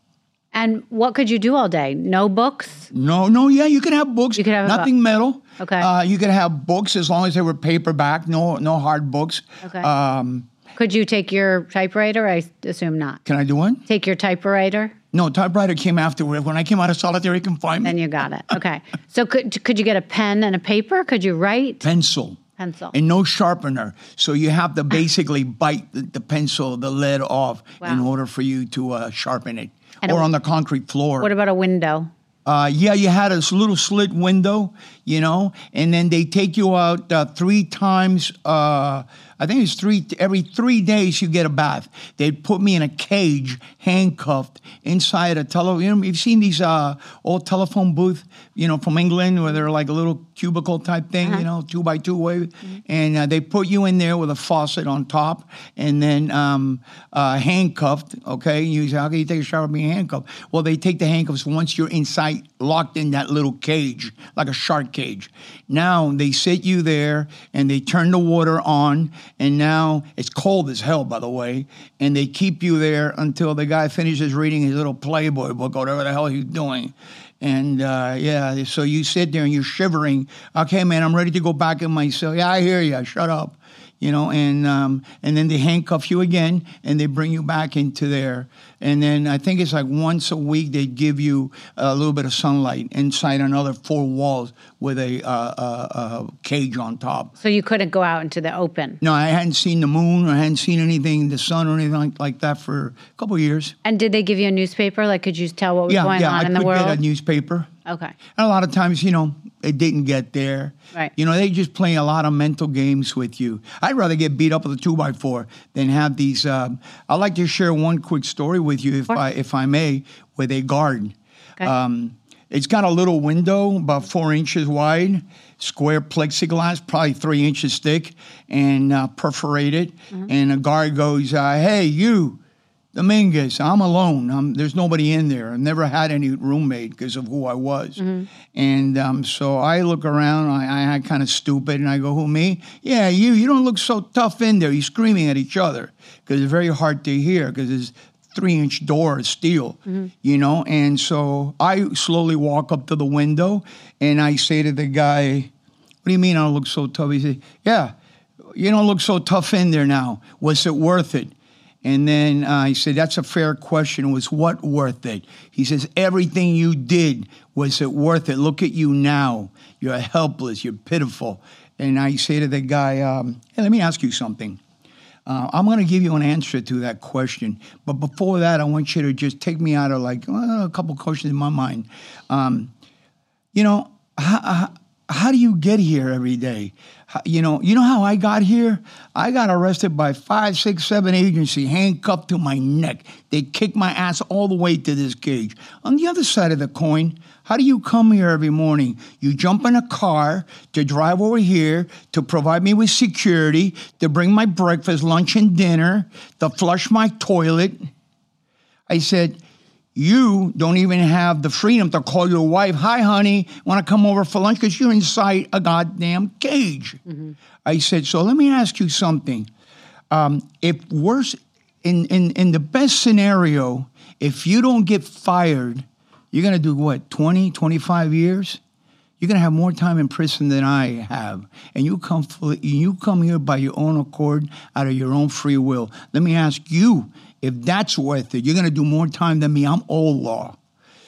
And what could you do all day? No books? No, no, yeah, you could have books. You could have nothing metal. Okay. Uh, you could have books as long as they were paperback. No, no hard books. Okay. Um, could you take your typewriter? I assume not. Can I do one? Take your typewriter? No, typewriter came afterward. When I came out of solitary confinement. Then you got it. Okay. So could could you get a pen and a paper? Could you write? Pencil. Pencil. And no sharpener. So you have to basically bite the, the pencil, the lead off Wow. in order for you to uh, sharpen it. And or a- on the concrete floor. What about a window? Uh, yeah, you had a little slit window, you know, and then they take you out uh, three times. Uh, I think it's three every three days you get a bath. They'd put me in a cage, handcuffed inside a tele. You know, you've seen these uh, old telephone booth, you know, from England where they're like a little cubicle type thing, Uh-huh. you know, two by two way, mm-hmm. and uh, they put you in there with a faucet on top, and then um, uh, handcuffed. Okay, you say, how can you take a shower being handcuffed? Well, they take the handcuffs once you're inside, locked in that little cage, like a shark cage. Now they sit you there and they turn the water on, and now it's cold as hell, by the way, and they keep you there until the guy finishes reading his little Playboy book or whatever the hell he's doing. And, uh, yeah, so you sit there and you're shivering. Okay, man, I'm ready to go back in my cell. Yeah, I hear you. Shut up. You know, and um, and then they handcuff you again, and they bring you back into there. And then I think it's like once a week they give you a little bit of sunlight inside another four walls with a, uh, uh, uh, cage on top. So you couldn't go out into the open. No, I hadn't seen the moon, or I hadn't seen anything, the sun or anything like, like that for a couple of years. And did they give you a newspaper? Like, could you tell what was Yeah, going yeah, on I in the could world? get a newspaper. Okay. And a lot of times, you know, it didn't get there. Right. You know, they just play a lot of mental games with you. I'd rather get beat up with a two by four than have these. Um, I'd like to share one quick story with you, if I if I may, with a guard. Okay. Um, it's got a little window, about four inches wide, square plexiglass, probably three inches thick, and uh, perforated. Mm-hmm. And a guard goes, uh, "Hey, you, Dominguez, I'm alone. I'm, there's nobody in there. I've never had any roommate because of who I was." Mm-hmm. And um, so I look around, I, I act kind of stupid, and I go, "Who, me? Yeah, you. You don't look so tough in there." You're screaming at each other because it's very hard to hear because it's three-inch door of steel, mm-hmm. you know? And so I slowly walk up to the window, and I say to the guy, "What do you mean I don't look so tough?" He says, "Yeah, you don't look so tough in there now. Was it worth it?" And then uh, I said, "That's a fair question. Was what worth it?" He says, "Everything you did, was it worth it? Look at you now. You're helpless. You're pitiful." And I say to the guy, um, "Hey, let me ask you something. Uh, I'm going to give you an answer to that question. But before that, I want you to just take me out of like uh, a couple questions in my mind. Um, you know, how, how, how do you get here every day? How, you know, you know how I got here? I got arrested by five, six, seven agencies, handcuffed to my neck. They kicked my ass all the way to this cage. On the other side of the coin, how do you come here every morning? You jump in a car to drive over here to provide me with security, to bring my breakfast, lunch, and dinner, to flush my toilet." I said, "You don't even have the freedom to call your wife, 'Hi, honey, want to come over for lunch?' because you're inside a goddamn cage." Mm-hmm. I said, "So let me ask you something. Um, if worse, in, in, in the best scenario, if you don't get fired, you're going to do what, twenty, twenty-five years? You're going to have more time in prison than I have. And you come fully, you come here by your own accord, out of your own free will. Let me ask you, if that's worth it, you're going to do more time than me. I'm old law."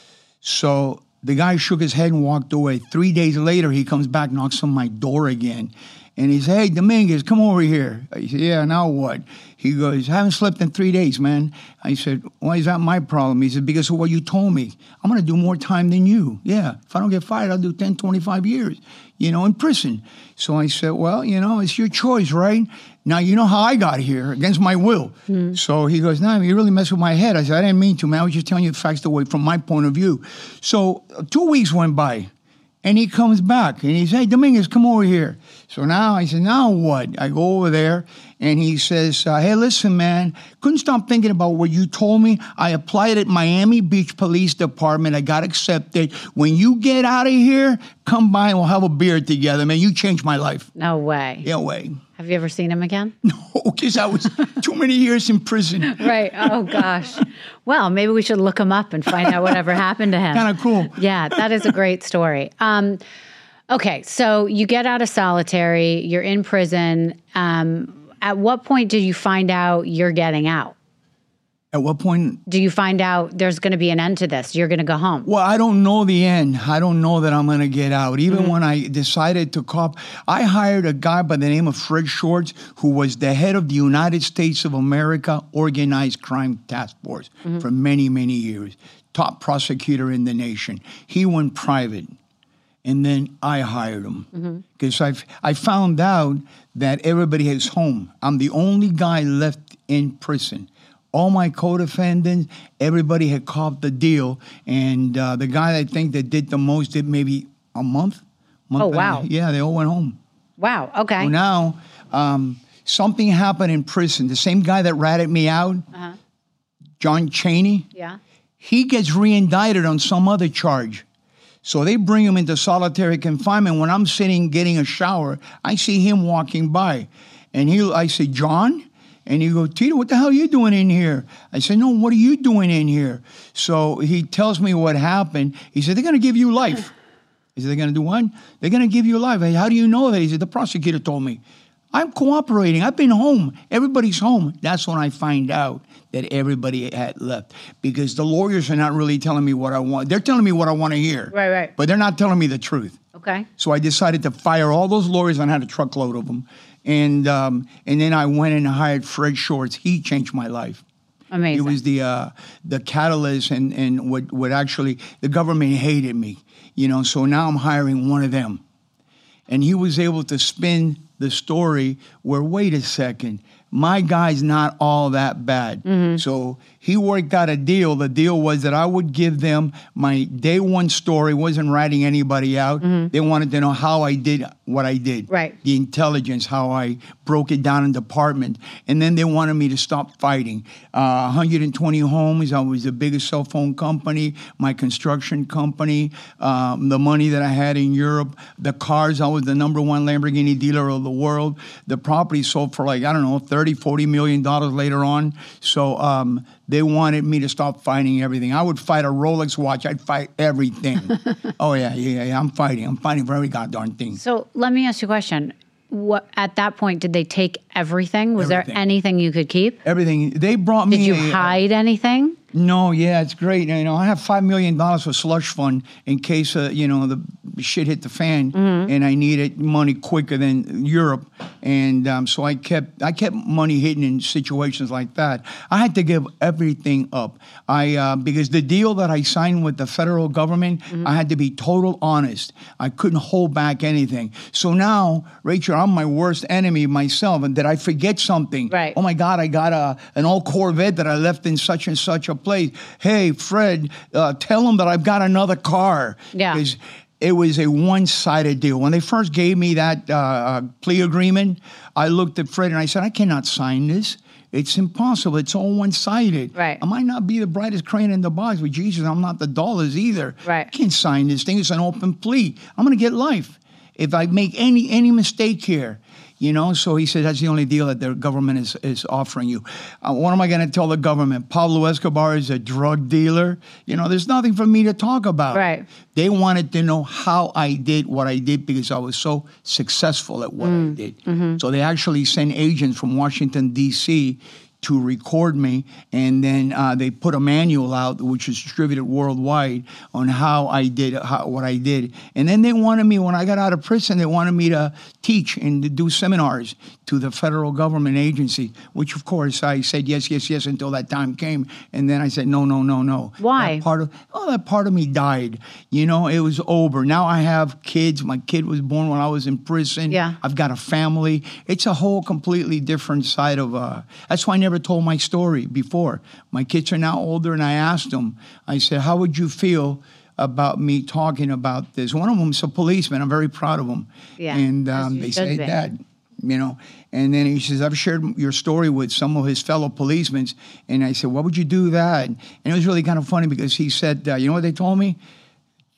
So the guy shook his head and walked away. Three days later, he comes back, knocks on my door again. And he said, "Hey, Dominguez, come over here." I said, "Yeah, now what?" He goes, "I haven't slept in three days, man." I said, "Why is that my problem?" He said, "Because of what you told me. I'm going to do more time than you. Yeah, if I don't get fired, I'll do ten, twenty-five years, you know, in prison." So I said, "Well, you know, it's your choice, right? Now, you know how I got here, against my will." Mm. So he goes, "No, you really messed with my head." I said, "I didn't mean to, man. I was just telling you the facts the way from my point of view." So uh, two weeks went by. And he comes back, and he says, "Hey, Dominguez, come over here." So now I said, "Now what?" I go over there, and he says, uh, "Hey, listen, man, couldn't stop thinking about what you told me. I applied at Miami Beach Police Department. I got accepted. When you get out of here, come by and we'll have a beer together, man. You changed my life." No way. Yeah, way. Have you ever seen him again? No, because I was too many years in prison. Right. Oh, gosh. Well, maybe we should look him up and find out whatever happened to him. Kind of cool. Yeah, that is a great story. Um, okay, so you get out of solitary, you're in prison. Um, at what point did you find out you're getting out? At what point? Do you find out there's going to be an end to this? You're going to go home? Well, I don't know the end. I don't know that I'm going to get out. Even mm-hmm. when I decided to cop, I hired a guy by the name of Fred Shorts, who was the head of the United States of America Organized Crime Task Force mm-hmm. for many, many years. Top prosecutor in the nation. He went private. And then I hired him. Because mm-hmm. I I found out that everybody is home. I'm the only guy left in prison. All my co-defendants, everybody had copped the deal. And uh, the guy I think that did the most did maybe a month. month oh, wow. Yeah, they all went home. Wow, okay. So now um, something happened in prison. The same guy that ratted me out, uh-huh. John Chaney, yeah, he gets re-indicted on some other charge. So they bring him into solitary confinement. When I'm sitting getting a shower, I see him walking by. And he, I say, John? And he goes, Tito, what the hell are you doing in here? I said, no, what are you doing in here? So he tells me what happened. He said, they're going to give you life. He said, they're going to do what? They're going to give you life. I said, how do you know that? He said, the prosecutor told me. I'm cooperating. I've been home. Everybody's home. That's when I find out that everybody had left. Because the lawyers are not really telling me what I want. They're telling me what I want to hear. Right, right. But they're not telling me the truth. Okay. So I decided to fire all those lawyers, and I had a truckload of them. And um, and then I went and hired Fred Shorts. He changed my life. Amazing. He was the uh, the catalyst, and and what what actually the government hated me, you know. So now I'm hiring one of them, and he was able to spin the story where, wait a second, my guy's not all that bad. Mm-hmm. So he worked out a deal. The deal was that I would give them my day one story, wasn't writing anybody out. Mm-hmm. They wanted to know how I did what I did. Right. The intelligence, how I broke it down in department. And then they wanted me to stop fighting. Uh, one hundred twenty homes. I was the biggest cell phone company, my construction company, um, the money that I had in Europe, the cars. I was the number one Lamborghini dealer of the world. The property sold for like, I don't know, thirty, forty million dollars later on. So um, they wanted me to stop fighting everything. I would fight a Rolex watch. I'd fight everything. oh, yeah, yeah, yeah. I'm fighting. I'm fighting for every goddamn thing. So let me ask you a question. What, at that point, did they take everything? Was Everything. there anything you could keep? Everything. They brought me... Did you a, hide anything? No, yeah, it's great. You know, I have five million dollars for slush fund in case, uh, you know, the shit hit the fan mm-hmm. and I needed money quicker than Europe. And um, so I kept I kept money hidden in situations like that. I had to give everything up. I uh, because the deal that I signed with the federal government, mm-hmm. I had to be total honest. I couldn't hold back anything. So now, Rachel, I'm my worst enemy myself. And did I forget something? Right. Oh, my God, I got a, an old Corvette that I left in such and such a place. Hey, Fred, uh, tell him that I've got another car. Yeah. Because it was a one-sided deal. When they first gave me that uh, plea agreement, I looked at Fred and I said, I cannot sign this. It's impossible. It's all one-sided. Right. I might not be the brightest crane in the box, but Jesus, I'm not the dullest either. Right. I can't sign this thing. It's an open plea. I'm going to get life if I make any any mistake here. You know, so he said, that's the only deal that the government is, is offering you. Uh, what am I going to tell the government? Pablo Escobar is a drug dealer. You know, there's nothing for me to talk about. Right. They wanted to know how I did what I did because I was so successful at what mm. I did. Mm-hmm. So they actually sent agents from Washington, D C to record me, and then uh, they put a manual out, which is distributed worldwide, on how I did how, what I did. And then they wanted me, when I got out of prison, they wanted me to teach and to do seminars to the federal government agency, which, of course, I said yes, yes, yes, until that time came. And then I said, no, no, no, no. Why? That part of, oh, that part of me died. You know, it was over. Now I have kids. My kid was born when I was in prison. Yeah. I've got a family. It's a whole completely different side of, uh, that's why I never told my story before. My kids are now older, and I asked them, I said, how would you feel about me talking about this? One of them is a policeman. I'm very proud of him. Yeah, and um, they say, be. Dad, you know, and then he says, I've shared your story with some of his fellow policemen. And I said, why would you do that? And it was really kind of funny because he said, uh, you know what they told me?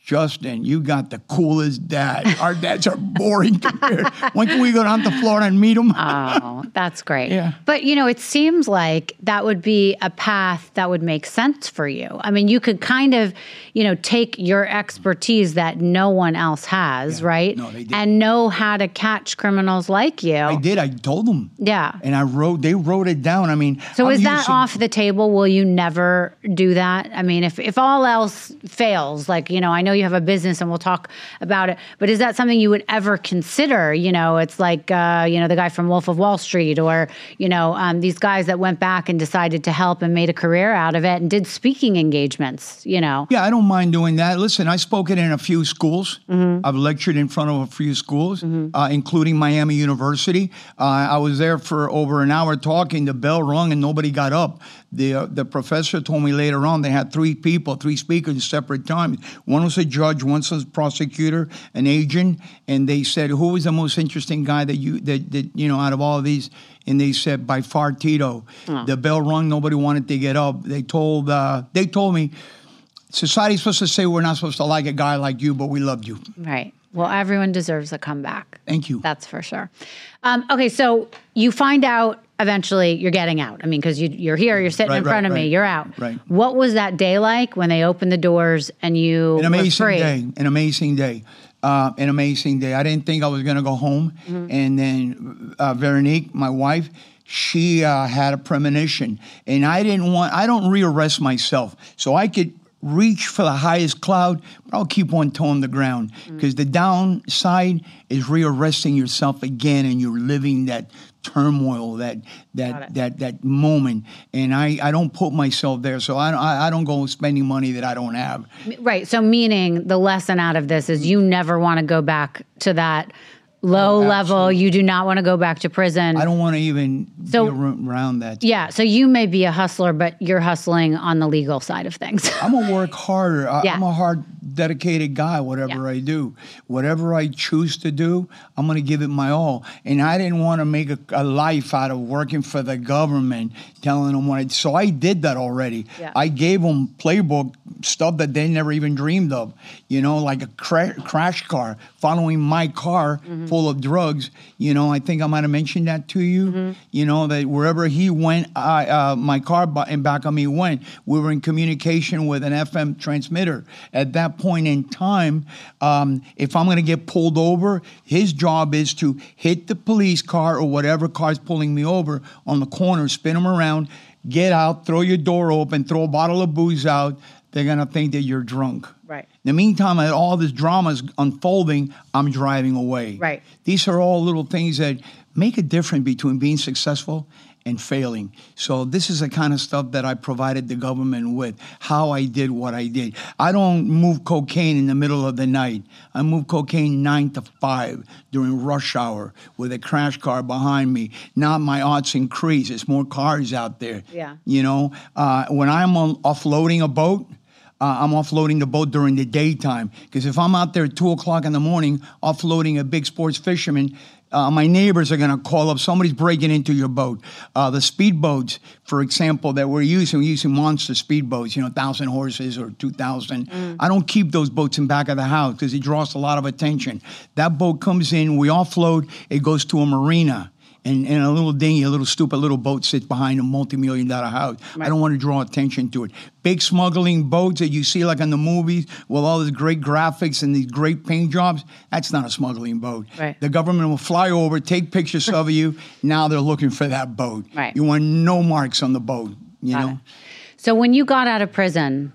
Justin, you got the coolest dad. Our dads are boring compared. When can we go down to Florida and meet them? Oh, that's great. Yeah. But, you know, it seems like that would be a path that would make sense for you. I mean, you could kind of, you know, take your expertise that no one else has, Yeah. right? No, they did. And know how to catch criminals like you. I did. I told them. Yeah. And I wrote, they wrote it down. I mean. So I'm is that using- off the table? Will you never do that? I mean, if, if all else fails, like, you know, I know you have a business and we'll talk about it, but is that something you would ever consider? You know, it's like, uh, you know, the guy from Wolf of Wall Street or, you know, um, these guys that went back and decided to help and made a career out of it and did speaking engagements, you know. Yeah, I don't mind doing that. Listen, I've spoken in a few schools. Mm-hmm. I've lectured in front of a few schools, mm-hmm. uh, including Miami University. Uh, I was there for over an hour talking. The bell rung and nobody got up. The uh, the professor told me later on they had three people, three speakers at separate times. One was a judge, one was a prosecutor, an agent, and they said, "Who was the most interesting guy that you that, that you know out of all of these?" And they said, "By far, Tito." Oh. The bell rung. Nobody wanted to get up. They told uh, they told me, "Society's supposed to say we're not supposed to like a guy like you, but we loved you." Right. Well, everyone deserves a comeback. Thank you. That's for sure. Um, okay, so you find out eventually you're getting out. I mean, because you, you're here, you're sitting right, in front right, of right. me, you're out. Right. What was that day like when they opened the doors and you An amazing were free? day. An amazing day. Uh, an amazing day. I didn't think I was going to go home. Mm-hmm. And then uh, Veronique, my wife, she uh, had a premonition. And I didn't want, I don't rearrest myself. So I could reach for the highest cloud, but I'll keep one toe on the ground. Because mm-hmm. the downside is rearresting yourself again and you're living that turmoil, that that that that moment, and I, I don't put myself there, so I, I I don't go spending money that I don't have. Right. So meaning the lesson out of this is you never want to go back to that low oh, level. You do not want to go back to prison. I don't want to even so, be around that. Yeah. So you may be a hustler, but you're hustling on the legal side of things. I'm going to work harder. I, yeah. I'm a hard, dedicated guy, whatever yeah. I do. Whatever I choose to do, I'm going to give it my all. And I didn't want to make a, a life out of working for the government, telling them what I... So I did that already. Yeah. I gave them playbook stuff that they never even dreamed of. You know, like a cra- crash car, following my car mm-hmm. full of drugs. You know, I think I might have mentioned that to you. Mm-hmm. You know, that wherever he went, I, uh, my car in back of me went. We were in communication with an F M transmitter. At that point in time, um, if I'm going to get pulled over, his job is to hit the police car or whatever car's pulling me over on the corner, spin them around, get out, throw your door open, throw a bottle of booze out. They're going to think that you're drunk. Right. In the meantime, all this drama is unfolding, I'm driving away. Right. These are all little things that make a difference between being successful and failing. So this is the kind of stuff that I provided the government with, how I did what I did. I don't move cocaine in the middle of the night. I move cocaine nine to five during rush hour with a crash car behind me. Now my odds increase. There's more cars out there. Yeah. You know, uh, when I'm on, offloading a boat, Uh, I'm offloading the boat during the daytime. Because if I'm out there at two o'clock in the morning offloading a big sports fisherman, uh, my neighbors are going to call up, somebody's breaking into your boat. Uh, the speedboats, for example, that we're using, we're using monster speedboats, you know, one thousand horses or two thousand. Mm. I don't keep those boats in back of the house because it draws a lot of attention. That boat comes in, we offload, it goes to a marina. And, and a little dinghy, a little stupid little boat sits behind a multi-million dollar house. Right. I don't want to draw attention to it. Big smuggling boats that you see like in the movies with all these great graphics and these great paint jobs, that's not a smuggling boat. Right. The government will fly over, take pictures of you. Now they're looking for that boat. Right. You want no marks on the boat, you Got know? it. So when you got out of prison,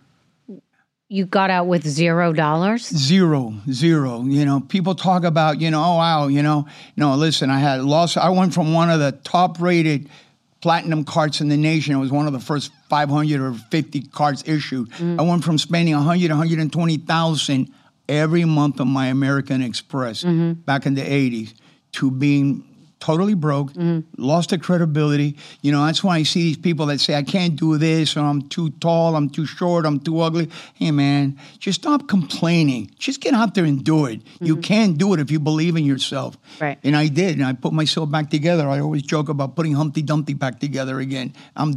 you got out with zero dollars? Zero, zero. You know, people talk about, you know, oh, wow, you know. No, listen, I had lost. I went from one of the top-rated platinum cards in the nation. It was one of the first five hundred or fifty cards issued. Mm. I went from spending one hundred, one hundred twenty thousand every month on my American Express mm-hmm. back in the eighties to being totally broke, mm-hmm. lost the credibility. You know, that's why I see these people that say, I can't do this, or I'm too tall, I'm too short, I'm too ugly. Hey, man, just stop complaining. Just get out there and do it. Mm-hmm. You can do it if you believe in yourself. Right. And I did, and I put myself back together. I always joke about putting Humpty Dumpty back together again. I'm doing it.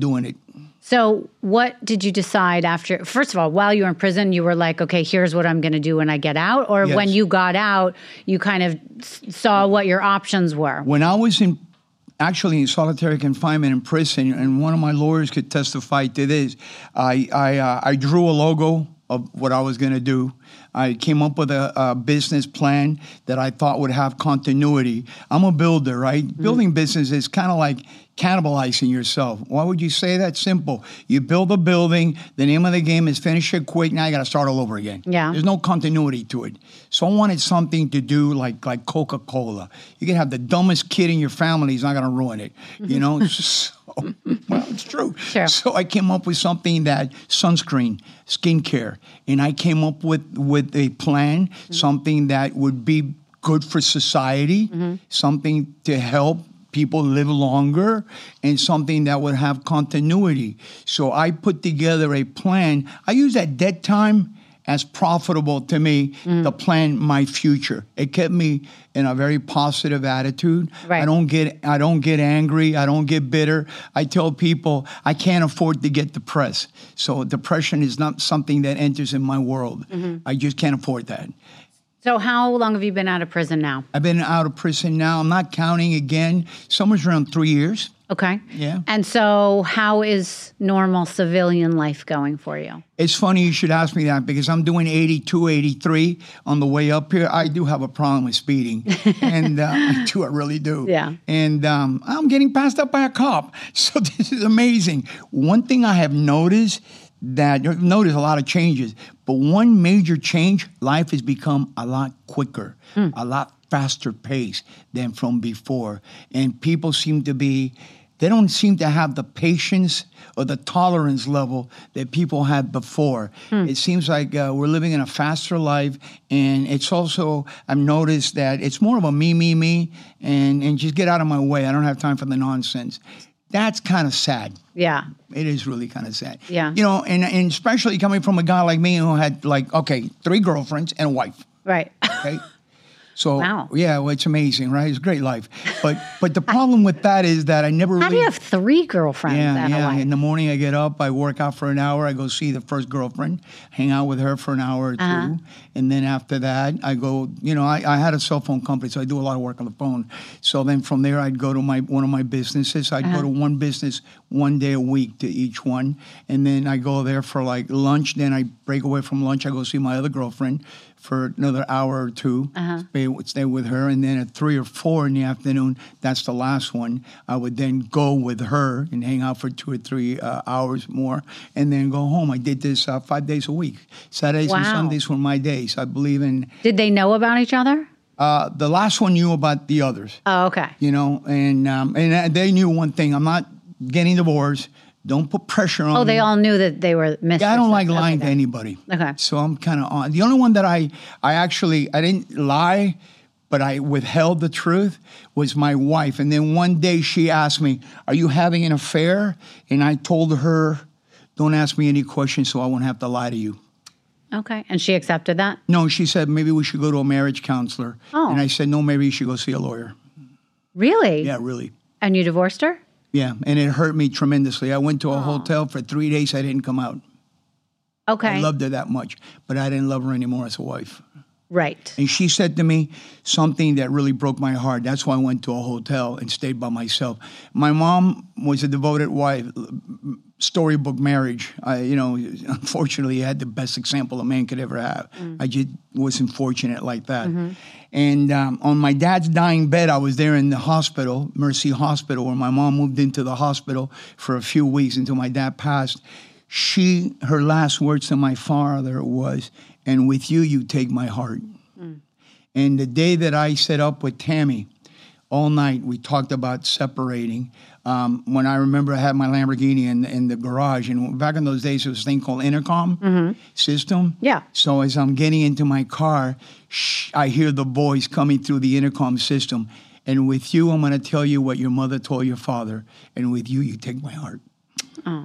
So what did you decide after, first of all, while you were in prison, you were like, okay, here's what I'm going to do when I get out? Or Yes. when you got out, you kind of s- saw what your options were? When I was in, actually in solitary confinement in prison, and one of my lawyers could testify to this, I I, uh, I drew a logo of what I was going to do. I came up with a, a business plan that I thought would have continuity. I'm a builder, right? Mm-hmm. Building business is kind of like cannibalizing yourself. Why would you say that? Simple. You build a building, the name of the game is finish it quick, now you got to start all over again. Yeah. There's no continuity to it. So I wanted something to do like like Coca-Cola. You can have the dumbest kid in your family, he's not going to ruin it. You know? So, well, it's true. Sure. So I came up with something that sunscreen, skincare, and I came up with, with a plan, mm-hmm. something that would be good for society, mm-hmm. something to help people live longer, and something that would have continuity. So I put together a plan. I use that dead time as profitable to me mm. to plan my future. It kept me in a very positive attitude. Right. I don't get I don't get angry. I don't get bitter. I tell people I can't afford to get depressed. So depression is not something that enters in my world. Mm-hmm. I just can't afford that. So how long have you been out of prison now? I've been out of prison now. I'm not counting again. Somewhere around three years. Okay. Yeah. And so how is normal civilian life going for you? It's funny you should ask me that because I'm doing eighty-two, eighty-three on the way up here. I do have a problem with speeding. and uh, I do, I really do. Yeah. And um, I'm getting passed up by a cop. So this is amazing. One thing I have noticed that you've noticed a lot of changes, but one major change, life has become a lot quicker, mm. a lot faster pace than from before. And people seem to be, they don't seem to have the patience or the tolerance level that people had before. Mm. It seems like uh, we're living in a faster life, and it's also, I've noticed that it's more of a me, me, me, and, and just get out of my way. I don't have time for the nonsense. That's kind of sad. Yeah. It is really kind of sad. Yeah. You know, and, and especially coming from a guy like me who had like, okay, three girlfriends and a wife. Right. Okay. So, wow. yeah, well, it's amazing, right? It's a great life. But but the problem with that is that I never really... How do you have three girlfriends yeah, and yeah. a wife? In the morning I get up, I work out for an hour, I go see the first girlfriend, hang out with her for an hour or two. Uh-huh. And then after that, I go, you know, I, I had a cell phone company, so I do a lot of work on the phone. So then from there, I'd go to my one of my businesses. I'd uh-huh. go to one business one day a week to each one. And then I go there for like lunch. Then I break away from lunch. I go see my other girlfriend for another hour or two, uh-huh. stay, stay with her. And then at three or four in the afternoon, that's the last one, I would then go with her and hang out for two or three uh, hours more and then go home. I did this uh, five days a week. Saturdays wow. and Sundays were my days. I believe in... Did they know about each other? Uh, the last one knew about the others. Oh, okay. You know, and um, and they knew one thing. I'm not getting divorced. Don't put pressure on Oh, they me. all knew that they were mistresses. Yeah, I don't like lying okay. to anybody. Okay. So I'm kind of on. The only one that I, I actually, I didn't lie, but I withheld the truth was my wife. And then one day she asked me, are you having an affair? And I told her, don't ask me any questions so I won't have to lie to you. Okay. And she accepted that? No, she said, maybe we should go to a marriage counselor. Oh. And I said, no, maybe you should go see a lawyer. Really? Yeah, really. And you divorced her? Yeah, and it hurt me tremendously. I went to a oh. hotel for three days. I didn't come out. Okay. I loved her that much, but I didn't love her anymore as a wife. Right. And she said to me something that really broke my heart. That's why I went to a hotel and stayed by myself. My mom was a devoted wife, storybook marriage. I, you know, unfortunately, I had the best example a man could ever have. Mm. I just wasn't fortunate like that. Mm-hmm. And um, on my dad's dying bed, I was there in the hospital, Mercy Hospital, where my mom moved into the hospital for a few weeks until my dad passed. She, her last words to my father was, and with you, you take my heart. Mm. And the day that I set up with Tammy, all night we talked about separating. Um, when I remember I had my Lamborghini in, in the garage, and back in those days, there was a thing called intercom mm-hmm. system. Yeah. So as I'm getting into my car, shh, I hear the voice coming through the intercom system. And with you, I'm going to tell you what your mother told your father. And with you, you take my heart. Oh.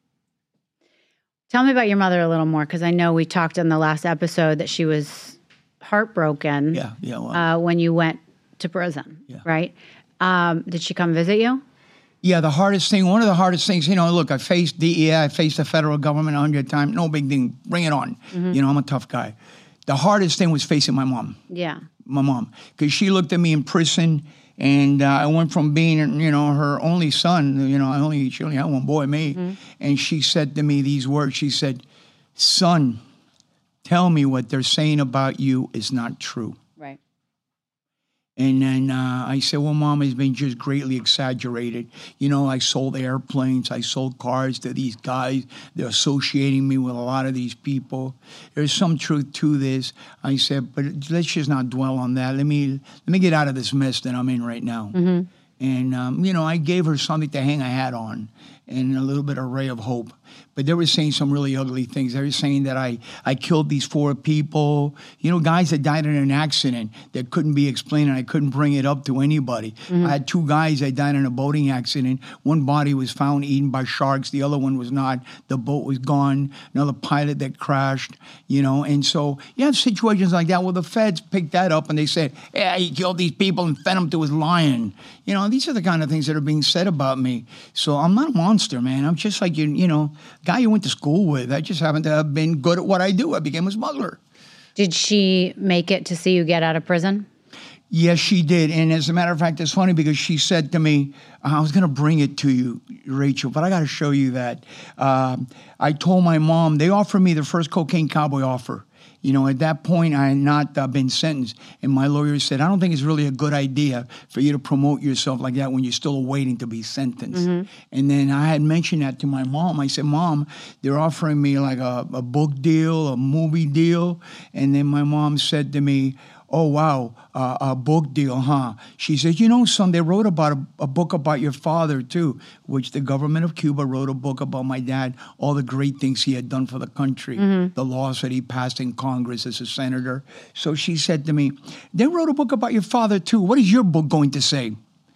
Tell me about your mother a little more, because I know we talked in the last episode that she was heartbroken yeah, yeah, well, uh, when you went to prison, yeah. right? Um, did she come visit you? Yeah, the hardest thing, one of the hardest things, you know, look, I faced D E A, I faced the federal government a hundred times. No big thing. Bring it on. Mm-hmm. You know, I'm a tough guy. The hardest thing was facing my mom. Yeah. My mom. Because she looked at me in prison, and uh, I went from being, you know, her only son, you know, I only, she only had one boy, me. Mm-hmm. And she said to me these words. She said, son, tell me what they're saying about you is not true. Right. And then uh, I said, well, Mom, it's been just greatly exaggerated. You know, I sold airplanes. I sold cars to these guys. They're associating me with a lot of these people. There's some truth to this. I said, but let's just not dwell on that. Let me let me get out of this mess that I'm in right now. Mm-hmm. And, um, you know, I gave her something to hang a hat on and a little bit of ray of hope. But they were saying some really ugly things. They were saying that I, I killed these four people, you know, guys that died in an accident that couldn't be explained, and I couldn't bring it up to anybody. Mm-hmm. I had two guys that died in a boating accident. One body was found eaten by sharks. The other one was not. The boat was gone. Another pilot that crashed, you know. And so you have situations like that where the feds picked that up and they said, yeah, he killed these people and fed them to his lion. You know, these are the kind of things that are being said about me. So I'm not a monster, man. I'm just like, you, you know, guy you went to school with. I just happen to have been good at what I do. I became a smuggler. Did she make it to see you get out of prison? Yes, she did. And as a matter of fact, it's funny because she said to me, I was going to bring it to you, Rachel, but I got to show you that. Uh, I told my mom, they offered me the first cocaine cowboy offer. You know, at that point, I had not uh, been sentenced. And my lawyer said, I don't think it's really a good idea for you to promote yourself like that when you're still waiting to be sentenced. Mm-hmm. And then I had mentioned that to my mom. I said, Mom, they're offering me like a, a book deal, a movie deal. And then my mom said to me, oh, wow, uh, a book deal, huh? She said, you know, son, they wrote about a, a book about your father, too, which the government of Cuba wrote a book about my dad, all the great things he had done for the country, mm-hmm. the laws that he passed in Congress as a senator. So she said to me, they wrote a book about your father, too. What is your book going to say? And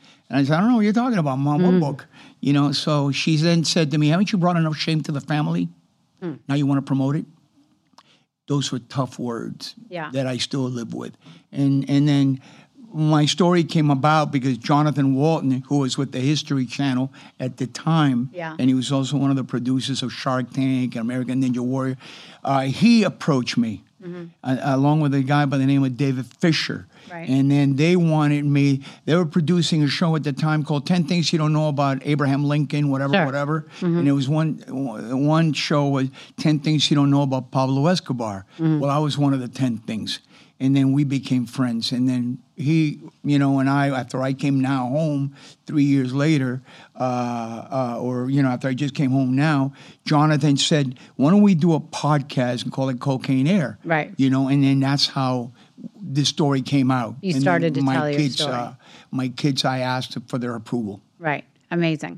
I said, I don't know what you're talking about, Mom. Mm-hmm. What book? You know, so she then said to me, haven't you brought enough shame to the family? Mm. Now you want to promote it? Those were tough words yeah. that I still live with. And and then my story came about because Jonathan Walton, who was with the History Channel at the time, yeah. and he was also one of the producers of Shark Tank and American Ninja Warrior, uh, he approached me, mm-hmm. uh, along with a guy by the name of David Fisher. Right. And then they wanted me, they were producing a show at the time called ten Things You Don't Know About Abraham Lincoln, whatever, sure. whatever. Mm-hmm. And it was one one show was ten Things You Don't Know About Pablo Escobar. Mm-hmm. Well, I was one of the ten things. And then we became friends. And then he, you know, and I, after I came now home three years later, uh, uh, or, you know, after I just came home now, Jonathan said, why don't we do a podcast and call it Cocaine Air? Right. You know, and then that's how this story came out. You and started to my tell kids, your story. Uh, my kids, I asked for their approval. Right. Amazing.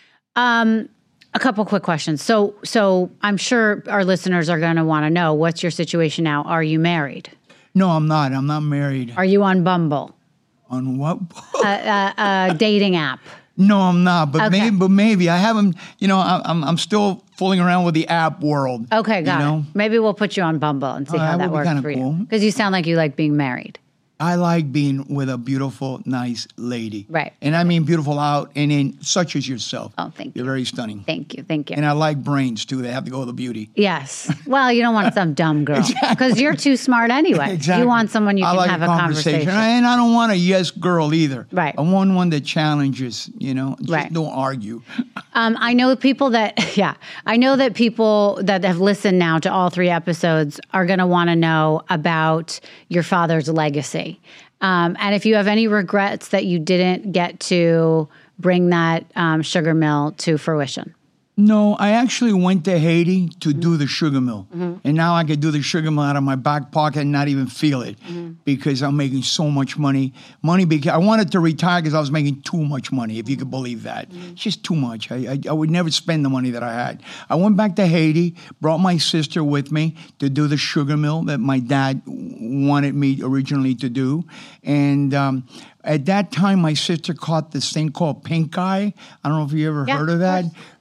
Um, a couple quick questions. So, so I'm sure our listeners are going to want to know, what's your situation now? Are you married? No, I'm not. I'm not married. Are you on Bumble? On what? A, a, a dating app. No, I'm not. But okay. maybe. But maybe I haven't. You know, I, I'm. I'm still fooling around with the app world. Okay, got you know? it. Maybe we'll put you on Bumble and see oh, how that, that would works be for cool. you. Because you sound like you like being married. I like being with a beautiful, nice lady. Right. And I mean beautiful out and in, such as yourself. Oh, thank you. You're very stunning. Thank you. Thank you. And I like brains, too. They have to go with the beauty. Yes. Well, you don't want some dumb girl. Because exactly. you're too smart anyway. Exactly. You want someone you I can like have a a conversation. conversation. And I don't want a yes girl either. Right. I want one that challenges, you know. Just right. don't argue. um, I know people that, yeah, I know that people that have listened now to all three episodes are going to want to know about your father's legacy. Um, and if you have any regrets that you didn't get to bring that um, sugar mill to fruition. No, I actually went to Haiti to mm-hmm. do the sugar mill. Mm-hmm. And now I could do the sugar mill out of my back pocket and not even feel it mm-hmm. because I'm making so much money. Money because I wanted to retire because I was making too much money, if you could believe that. Mm-hmm. It's just too much. I, I, I would never spend the money that I had. I went back to Haiti, brought my sister with me to do the sugar mill that my dad wanted me originally to do. And um, at that time, my sister caught this thing called pink eye. I don't know if you ever yeah, heard of that. Her eyes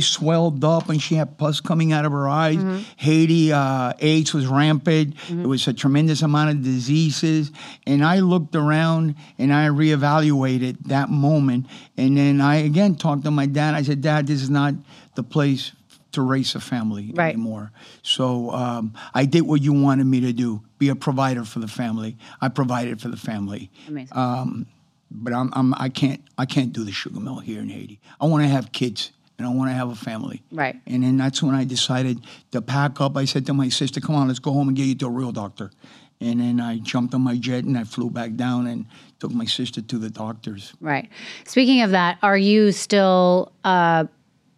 swelled up and she had pus coming out of her eyes. Mm-hmm. Haiti, uh, AIDS was rampant. Mm-hmm. There was a tremendous amount of diseases. And I looked around and I reevaluated that moment. And then I, again, talked to my dad. I said, Dad, this is not the place to raise a family right. anymore. So um, I did what you wanted me to do, be a provider for the family. I provided for the family. Amazing. Um, but I'm, I'm, I can't, I can't do the sugar mill here in Haiti. I want to have kids and I want to have a family. Right. And then that's when I decided to pack up. I said to my sister, come on, let's go home and get you to a real doctor. And then I jumped on my jet and I flew back down and took my sister to the doctors. Right. Speaking of that, are you still uh,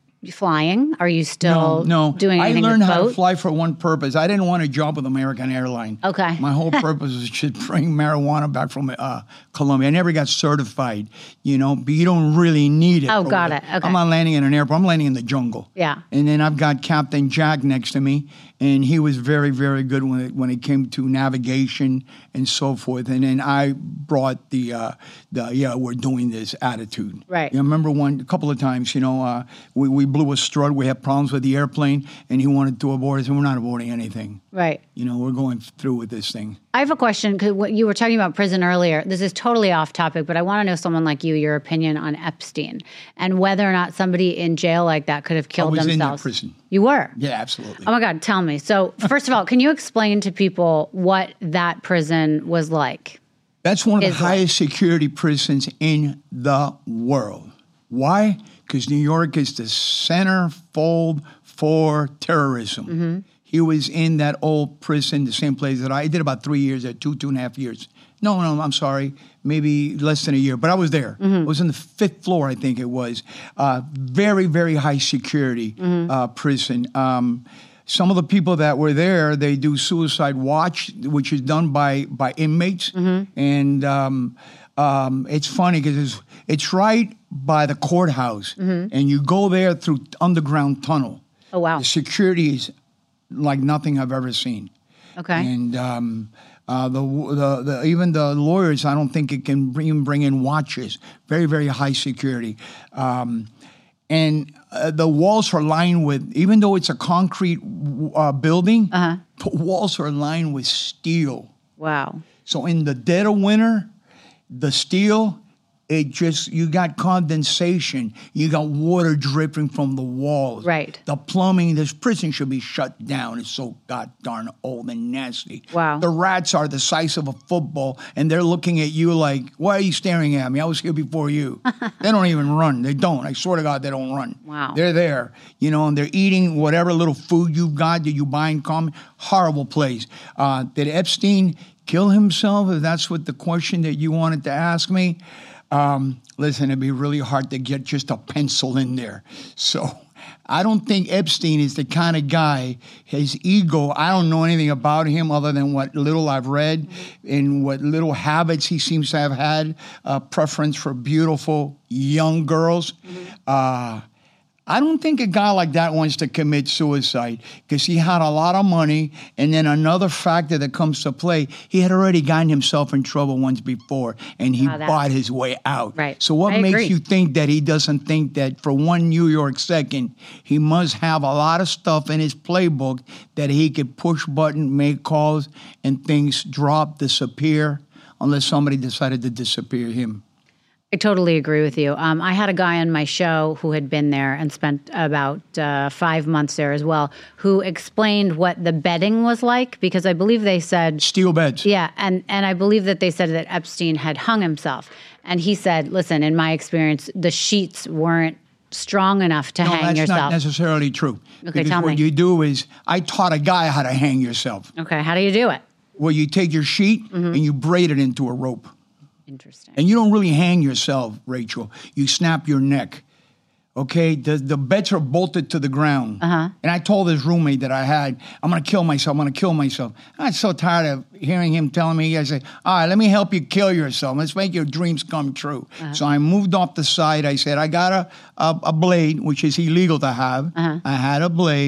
flying? Are you still no, no. doing anything I learned with how boat? to fly for one purpose. I didn't want a job with American Airlines. Okay. My whole purpose was to bring marijuana back from uh, Colombia. I never got certified, you know, but you don't really need it. Oh, got it. Okay. I'm not landing in an airport. I'm landing in the jungle. Yeah. And then I've got Captain Jack next to me, and he was very, very good when it, when it came to navigation and so forth. And then I brought the, uh, the yeah, we're doing this attitude. Right. You know, I remember one, a couple of times, you know, uh, we, we blew a strut. We had problems with the airplane, and he wanted to abort us, and we're not aborting anything. Right. You know, we're going through with this thing. I have a question, because what you were talking about prison earlier. This is totally off topic, but I want to know someone like you, your opinion on Epstein and whether or not somebody in jail like that could have killed I was themselves. in that prison. You were? Yeah, absolutely. Oh my God, tell me. So first of all, can you explain to people what that prison was like? That's one of the Is like- highest security prisons in the world. Why? Because New York is the centerfold for terrorism. Mm-hmm. He was in that old prison, the same place that I, I did about three years there, two, two and a half years. No, no, I'm sorry, maybe less than a year, but I was there. Mm-hmm. I was on the fifth floor, I think it was. Uh, very, very high security Mm-hmm. uh, prison. Um, some of the people that were there, they do suicide watch, which is done by, by inmates. Mm-hmm. And um, um, it's funny because it's, it's right by the courthouse. Mm-hmm. And you go there through underground tunnel. Oh, wow. The security is like nothing I've ever seen. Okay. And um, uh, the, the the even the lawyers, I don't think it can bring, even bring in watches. Very, very high security. Um, and uh, the walls are lined with, even though it's a concrete uh, building, Uh-huh. the walls are lined with steel. Wow. So in the dead of winter, the steel, it just, you got condensation. You got water dripping from the walls. Right. The plumbing, this prison should be shut down. It's so god darn old and nasty. Wow. The rats are the size of a football, and they're looking at you like, why are you staring at me? I was here before you. They don't even run. They don't. I swear to God, they don't run. Wow. They're there, you know, and they're eating whatever little food you've got that you buy in common. Horrible place. Uh, did Epstein kill himself? If that's what the question that you wanted to ask me. Um, listen, it'd be really hard to get just a pencil in there. So I don't think Epstein is the kind of guy, his ego, I don't know anything about him other than what little I've read and what little habits he seems to have had, uh, preference for beautiful young girls. Mm-hmm. Uh, I don't think a guy like that wants to commit suicide because he had a lot of money. And then another factor that comes to play, he had already gotten himself in trouble once before and he Ah, that- bought his way out. Right. So what I makes agree. you think that he doesn't think that for one New York second, he must have a lot of stuff in his playbook that he could push button, make calls, and things drop, disappear, unless somebody decided to disappear him. I totally agree with you. Um, I had a guy on my show who had been there and spent about uh, five months there as well, who explained what the bedding was like, because I believe they said, Steel beds. yeah, and, and I believe that they said that Epstein had hung himself. And he said, listen, in my experience, the sheets weren't strong enough to No, hang that's yourself. not necessarily true. Okay, because tell what me. you do is, I taught a guy how to hang yourself. Okay, how do you do it? Well, you take your sheet Mm-hmm. and you braid it into a rope. Interesting. And you don't really hang yourself, Rachel. You snap your neck. Okay? The the beds are bolted to the ground. Uh-huh. And I told this roommate that I had, I'm going to kill myself. I'm going to kill myself. I'm so tired of hearing him telling me, I said, all right, let me help you kill yourself. Let's make your dreams come true. Uh-huh. So I moved off the side. I said, I got a, a, a blade, which is illegal to have. Uh-huh. I had a blade.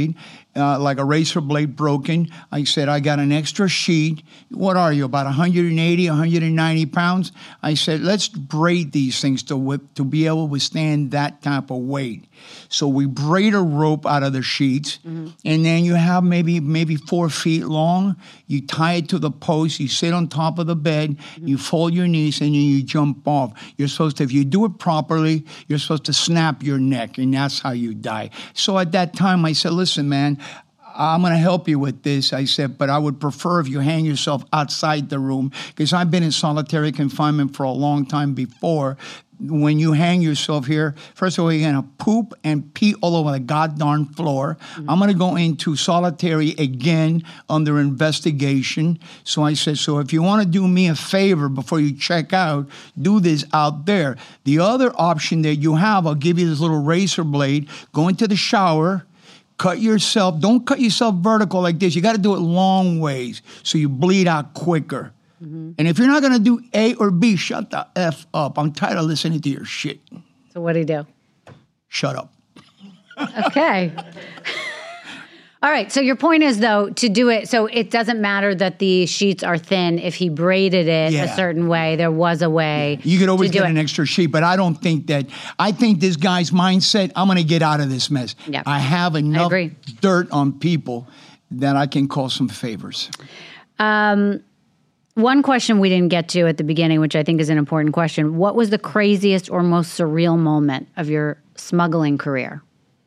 uh, like a razor blade broken. I said, I got an extra sheet. What are you, about one hundred eighty, one hundred ninety pounds? I said, let's braid these things to whip, to be able to withstand that type of weight. So we braid a rope out of the sheets, mm-hmm. and then you have maybe maybe four feet long. You tie it to the post. You sit on top of the bed. Mm-hmm. You fold your knees, and then you jump off. You're supposed to, if you do it properly, you're supposed to snap your neck, and that's how you die. So at that time, I said, listen, man, I'm going to help you with this. I said, but I would prefer if you hang yourself outside the room, because I've been in solitary confinement for a long time before. When you hang yourself here, first of all, you're going to poop and pee all over the goddamn floor. Mm-hmm. I'm going to go into solitary again under investigation. So I said, so if you want to do me a favor before you check out, do this out there. The other option that you have, I'll give you this little razor blade. Go into the shower. Cut yourself. Don't cut yourself vertical like this. You got to do it long ways so you bleed out quicker. Mm-hmm. And if you're not going to do A or B, shut the F up. I'm tired of listening to your shit. So what do you do? Shut up. Okay. All right. So your point is, though, to do it, so it doesn't matter that the sheets are thin. If he braided it yeah. a certain way, there was a way. You could always to get do an it. extra sheet, but I don't think that, I think this guy's mindset, I'm going to get out of this mess. Yeah. I have enough I dirt on people that I can call some favors. Um. One question we didn't get to at the beginning, which I think is an important question. What was the craziest or most surreal moment of your smuggling career?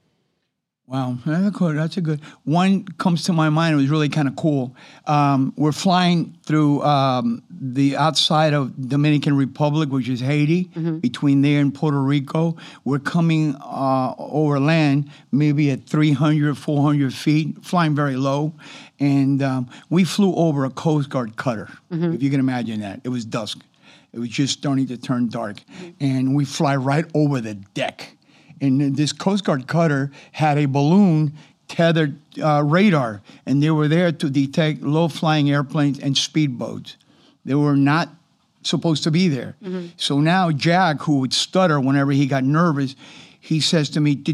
Wow, that's a good. That's a good one. Comes to my mind. It was really kind of cool. Um, we're flying through um, the outside of Dominican Republic, which is Haiti, mm-hmm. between there and Puerto Rico. We're coming uh, over land, maybe at three hundred, four hundred feet, flying very low. And um, we flew over a Coast Guard cutter, mm-hmm. if you can imagine that. It was dusk. It was just starting to turn dark. Mm-hmm. And we fly right over the deck. And this Coast Guard cutter had a balloon tethered uh, radar, and they were there to detect low-flying airplanes and speedboats. They were not supposed to be there. Mm-hmm. So now Jack, who would stutter whenever he got nervous, he says to me,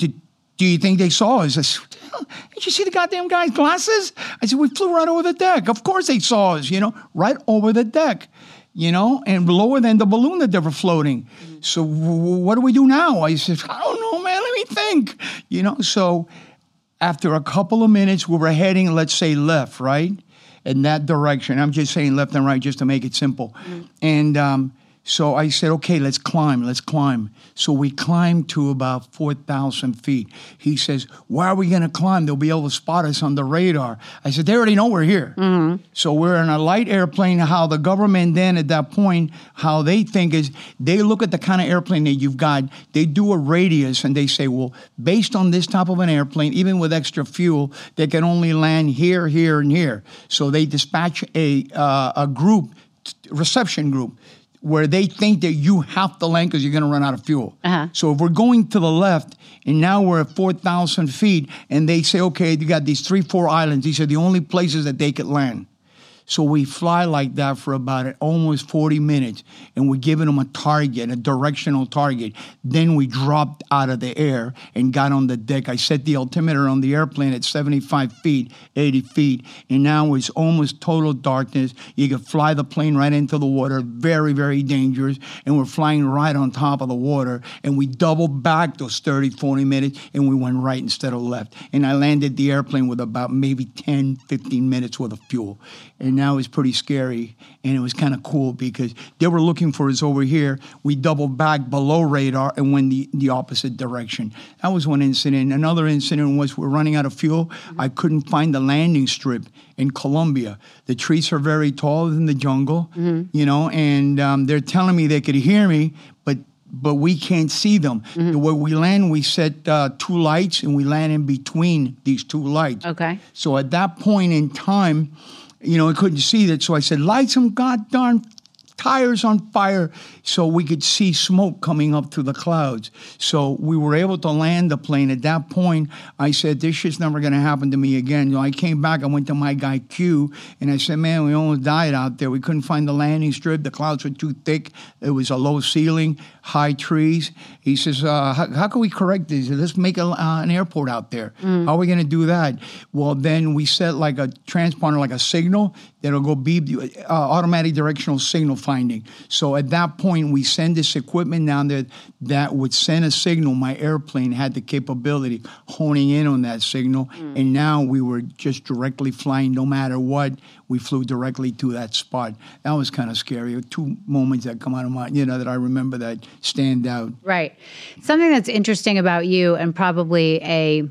do you think they saw us? I said, did you see the goddamn guy's glasses? I said, we flew right over the deck. Of course they saw us, you know, right over the deck. You know, and lower than the balloon that they were floating. Mm-hmm. So w- what do we do now? I said, I don't know, man. Let me think. You know, so after a couple of minutes, we were heading, let's say, left, right? In that direction. I'm just saying left and right just to make it simple. Mm-hmm. And um, so I said, okay, let's climb, let's climb. So we climbed to about four thousand feet. He says, why are we going to climb? They'll be able to spot us on the radar. I said, they already know we're here. Mm-hmm. So we're in a light airplane. How the government then at that point, how they think is they look at the kind of airplane that you've got. They do a radius and they say, well, based on this type of an airplane, even with extra fuel, they can only land here, here, and here. So they dispatch a, uh, a group, reception group, where they think that you have to land because you're going to run out of fuel. Uh-huh. So if we're going to the left, and now we're at four thousand feet, and they say, okay, you got these three, four islands. These are the only places that they could land. So we fly like that for about almost forty minutes, and we're giving them a target, a directional target. Then we dropped out of the air and got on the deck. I set the altimeter on the airplane at seventy-five feet, eighty feet, and now it's almost total darkness. You can fly the plane right into the water, very, very dangerous, and we're flying right on top of the water, and we doubled back those thirty, forty minutes, and we went right instead of left. And I landed the airplane with about maybe ten, fifteen minutes worth of fuel. And now it's pretty scary, and it was kind of cool because they were looking for us over here. We doubled back below radar and went the, the opposite direction. That was one incident. Another incident was we're running out of fuel. Mm-hmm. I couldn't find the landing strip in Colombia. The trees are very tall in the jungle, mm-hmm. you know, and um, they're telling me they could hear me, but but we can't see them. Mm-hmm. Where we land, we set uh, two lights, and we land in between these two lights. Okay. So at that point in time, you know, I couldn't see that, so I said, light some goddamn tires on fire, so we could see smoke coming up through the clouds. So we were able to land the plane. At that point, I said, this shit's never going to happen to me again. So I came back, I went to my guy Q, and I said, man, we almost died out there. We couldn't find the landing strip. The clouds were too thick. It was a low ceiling, high trees. He says, uh, how, how can we correct this? Let's make a, uh, an airport out there. Mm. How are we going to do that? Well, then we set like a transponder, like a signal that'll go beep, uh, automatic directional signal finding. So at that point, we send this equipment down there that would send a signal. My airplane had the capability honing in on that signal. Mm. And now we were just directly flying no matter what. We flew directly to that spot. That was kind of scary. Two moments that come out of my, you know, that I remember that stand out. Right. Something that's interesting about you, and probably a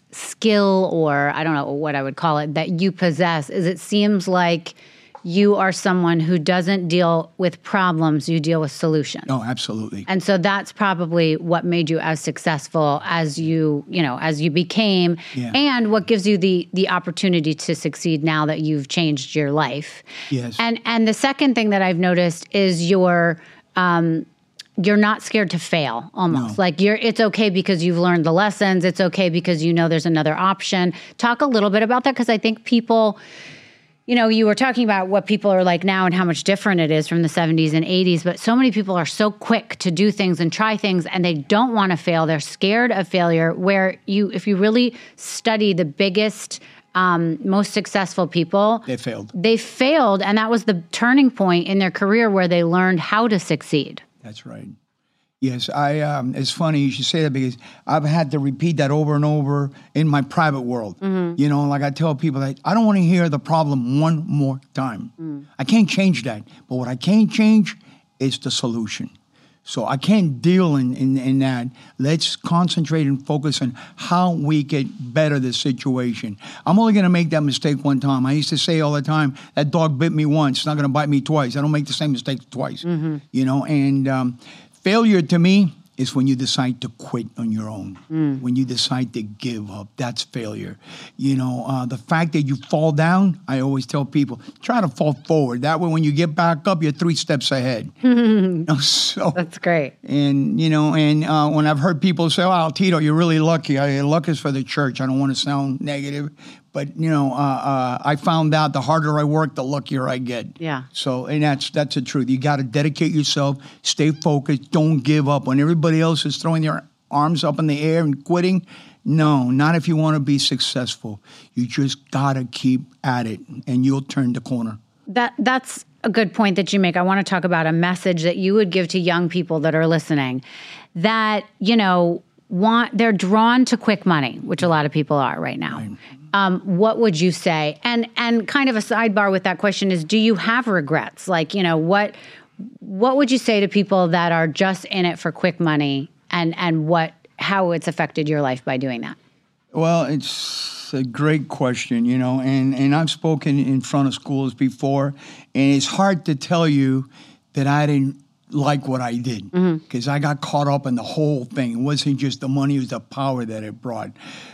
skill, or I don't know what I would call it, that you possess, is it seems like you are someone who doesn't deal with problems, you deal with solutions. Oh, absolutely. And so that's probably what made you as successful as you, you know, as you became, yeah. and what gives you the the opportunity to succeed now that you've changed your life. Yes. And and the second thing that I've noticed is your um you're not scared to fail, almost. No. Like you're, it's okay because you've learned the lessons. It's okay because you know there's another option. Talk a little bit about that, because I think people, you know, you were talking about what people are like now and how much different it is from the seventies and eighties, but so many people are so quick to do things and try things, and they don't want to fail. They're scared of failure, where you, if you really study the biggest, um, most successful people, they failed. They failed, and that was the turning point in their career where they learned how to succeed. That's right. Yes, I. Um, it's funny you should say that, because I've had to repeat that over and over in my private world. Mm-hmm. You know, like I tell people that I don't want to hear the problem one more time. Mm. I can't change that. But what I can change is the solution. So I can't deal in, in, in that. Let's concentrate and focus on how we get better the situation. I'm only going to make that mistake one time. I used to say all the time, that dog bit me once, it's not going to bite me twice. I don't make the same mistake twice. Mm-hmm. You know, and um, failure to me is when you decide to quit on your own, mm. when you decide to give up. That's failure. You know, uh, the fact that you fall down, I always tell people, try to fall forward. That way when you get back up, you're three steps ahead. You know, so, that's great. And, you know, and uh, when I've heard people say, oh, Tito, you're really lucky. I, luck is for the church. I don't want to sound negative. But, you know, uh, uh, I found out the harder I work, the luckier I get. Yeah. So, and that's that's the truth. You got to dedicate yourself, stay focused, don't give up. When everybody else is throwing their arms up in the air and quitting, no, not if you want to be successful. You just got to keep at it, and you'll turn the corner. That That's a good point that you make. I want to talk about a message that you would give to young people that are listening, that, you know, want they're drawn to quick money, which a lot of people are right now. Right. Um, what would you say? And and kind of a sidebar with that question is, do you have regrets? Like, you know, what what would you say to people that are just in it for quick money, and and what how it's affected your life by doing that? Well, it's a great question, you know, and, and I've spoken in front of schools before, and it's hard to tell you that I didn't like what I did, because mm-hmm. I got caught up in the whole thing. It wasn't just the money, it was the power that it brought.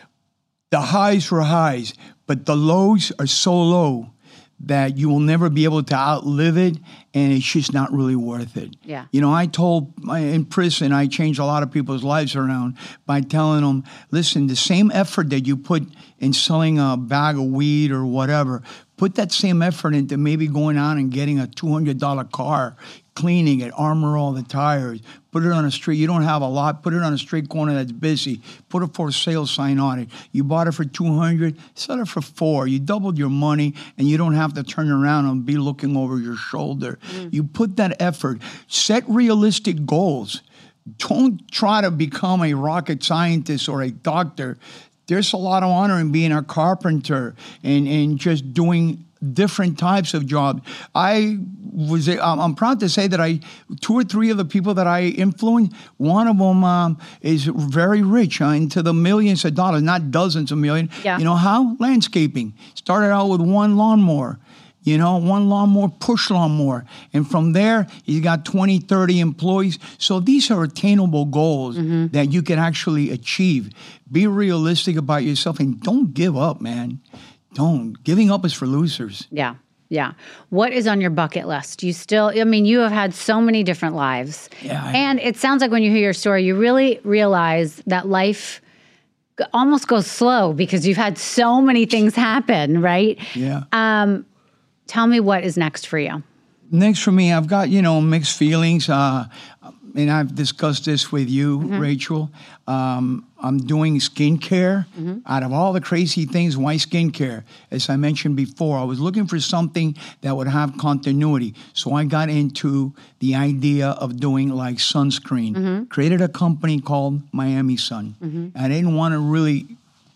The highs were highs, but the lows are so low that you will never be able to outlive it, and it's just not really worth it. Yeah. You know, I told, in prison, I changed a lot of people's lives around by telling them, listen, the same effort that you put in selling a bag of weed or whatever, put that same effort into maybe going out and getting a two hundred dollars car, cleaning it, armor all the tires, put it on a street. You don't have a lot, put it on a street corner that's busy. Put a for sale sign on it. You bought it for two hundred dollars, sell it for four. You doubled your money, and you don't have to turn around and be looking over your shoulder. Mm. You put that effort. Set realistic goals. Don't try to become a rocket scientist or a doctor. There's a lot of honor in being a carpenter and, and just doing different types of jobs. I was, I'm proud to say that I, two or three of the people that I influenced, one of them um, is very rich, uh, into the millions of dollars, not dozens of millions. Yeah. You know how? Landscaping. Started out with one lawnmower. You know, one lawnmower, push lawnmower. And from there, he's got twenty, thirty employees. So these are attainable goals mm-hmm. that you can actually achieve. Be realistic about yourself, and don't give up, man. Don't. Giving up is for losers. Yeah. Yeah. What is on your bucket list? You still, I mean, you have had so many different lives. Yeah. I, and it sounds like when you hear your story, you really realize that life g- almost goes slow because you've had so many things happen, right? yeah. Um, tell me what is next for you. Next for me, I've got, you know, mixed feelings. Uh, and I've discussed this with you, Mm-hmm. Rachel. Um, I'm doing skincare. Mm-hmm. Out of all the crazy things, why skincare? As I mentioned before, I was looking for something that would have continuity. So I got into the idea of doing like sunscreen. Mm-hmm. Created a company called Miami Sun. Mm-hmm. I didn't want to really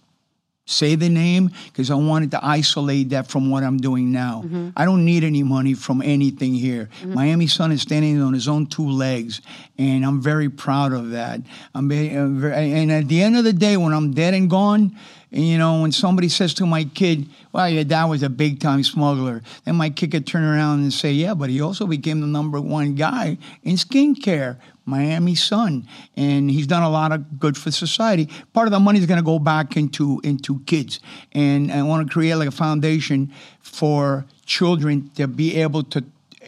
say the name because I wanted to isolate that from what I'm doing now. Mm-hmm. I don't need any money from anything here. Mm-hmm. Miami Sun is standing on his own two legs, and I'm very proud of that. I'm very, uh, very, and at the end of the day, when I'm dead and gone, and, you know, when somebody says to my kid, well, your dad was a big-time smuggler, then my kid could turn around and say, yeah, but he also became the number one guy in skincare, Miami Sun, and he's done a lot of good for society. Part of the money is going to go back into into kids, and I want to create like a foundation for children to be able to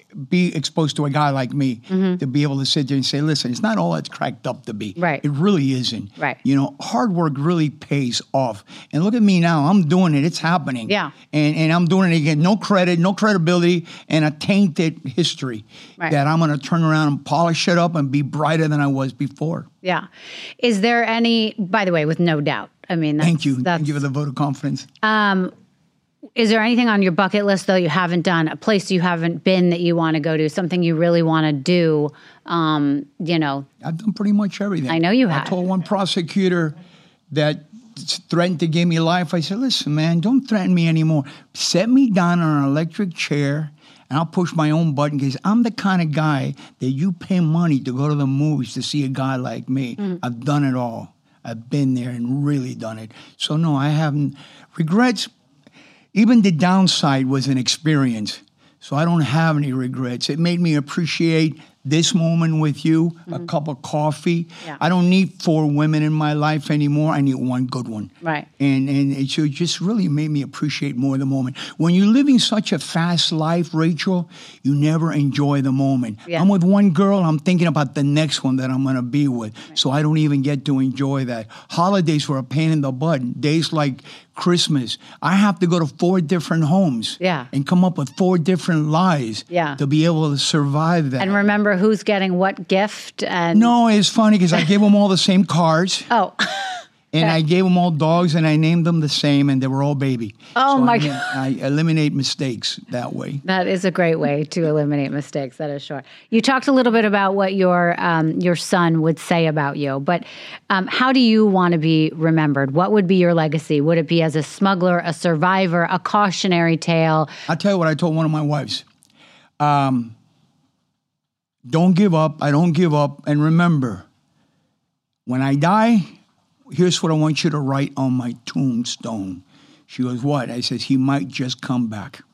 be exposed to a guy like me, mm-hmm. to be able to sit there and say, listen, it's not all it's cracked up to be. Right. It really isn't. Right. You know, hard work really pays off. And look at me now. I'm doing it. It's happening. Yeah. And and I'm doing it again. No credit, no credibility, and a tainted history Right. that I'm going to turn around and polish it up and be brighter than I was before. Yeah. Is there any, by the way, with no doubt, I mean, that's, Thank you. That's, Thank you for the vote of confidence. Um, is there anything on your bucket list, though, you haven't done, a place you haven't been that you want to go to, something you really want to do, um, you know? I've done pretty much everything. I know you have. I told one prosecutor that threatened to give me life, I said, listen, man, don't threaten me anymore. Set me down on an electric chair, and I'll push my own button, because I'm the kind of guy that you pay money to go to the movies to see a guy like me. Mm. I've done it all. I've been there and really done it. So, no, I haven't. Regrets, even the downside was an experience. So I don't have any regrets. It made me appreciate this moment with you, mm-hmm. a cup of coffee. Yeah. I don't need four women in my life anymore. I need one good one. Right. And and it just really made me appreciate more the moment. When you're living such a fast life, Rachel, you never enjoy the moment. Yeah. I'm with one girl, I'm thinking about the next one that I'm going to be with. Right. So I don't even get to enjoy that. Holidays were a pain in the butt. Days like Christmas, I have to go to four different homes. Yeah. And come up with four different lies. Yeah. To be able to survive that. And remember who's getting what gift. And no, it's funny because I gave them all the same cards. Oh. And I gave them all dogs, and I named them the same, and they were all baby. Oh, so my I, God. I eliminate mistakes that way. That is a great way to eliminate mistakes, that is sure. You talked a little bit about what your um, your son would say about you, but um, how do you want to be remembered? What would be your legacy? Would it be as a smuggler, a survivor, a cautionary tale? I'll tell you what I told one of my wives. Um, don't give up. I don't give up. And remember, when I die, here's what I want you to write on my tombstone. She goes, what? I says, he might just come back.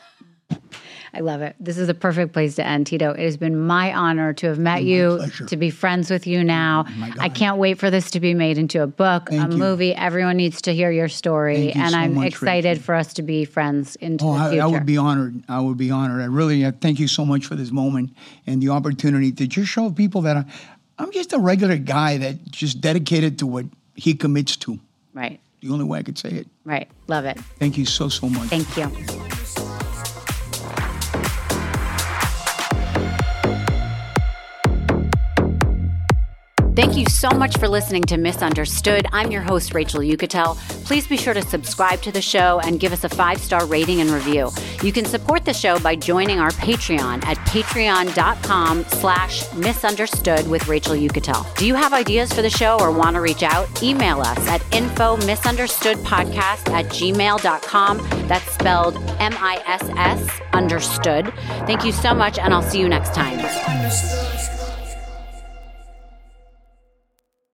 I love it. This is a perfect place to end, Tito. It has been my honor to have met my you, pleasure. To be friends with you now. Oh, I can't wait for this to be made into a book, Thank a you. movie. Everyone needs to hear your story. Thank you and so I'm much, excited Rachel. for us to be friends into Oh, the I, future. I would be honored. I would be honored. I really I thank you so much for this moment and the opportunity to just show people that I, I'm just a regular guy that just dedicated to what he commits to. Right. The only way I could say it. Right. Love it. Thank you so, so much. Thank you. Thank you so much for listening to Misunderstood. I'm your host, Rachel Uchitel. Please be sure to subscribe to the show and give us a five-star rating and review. You can support the show by joining our Patreon at patreon.com slash misunderstood with Rachel Uchitel. Do you have ideas for the show or want to reach out? Email us at info misunderstoodpodcast at gmail dot com. That's spelled M I S S understood. Thank you so much, and I'll see you next time.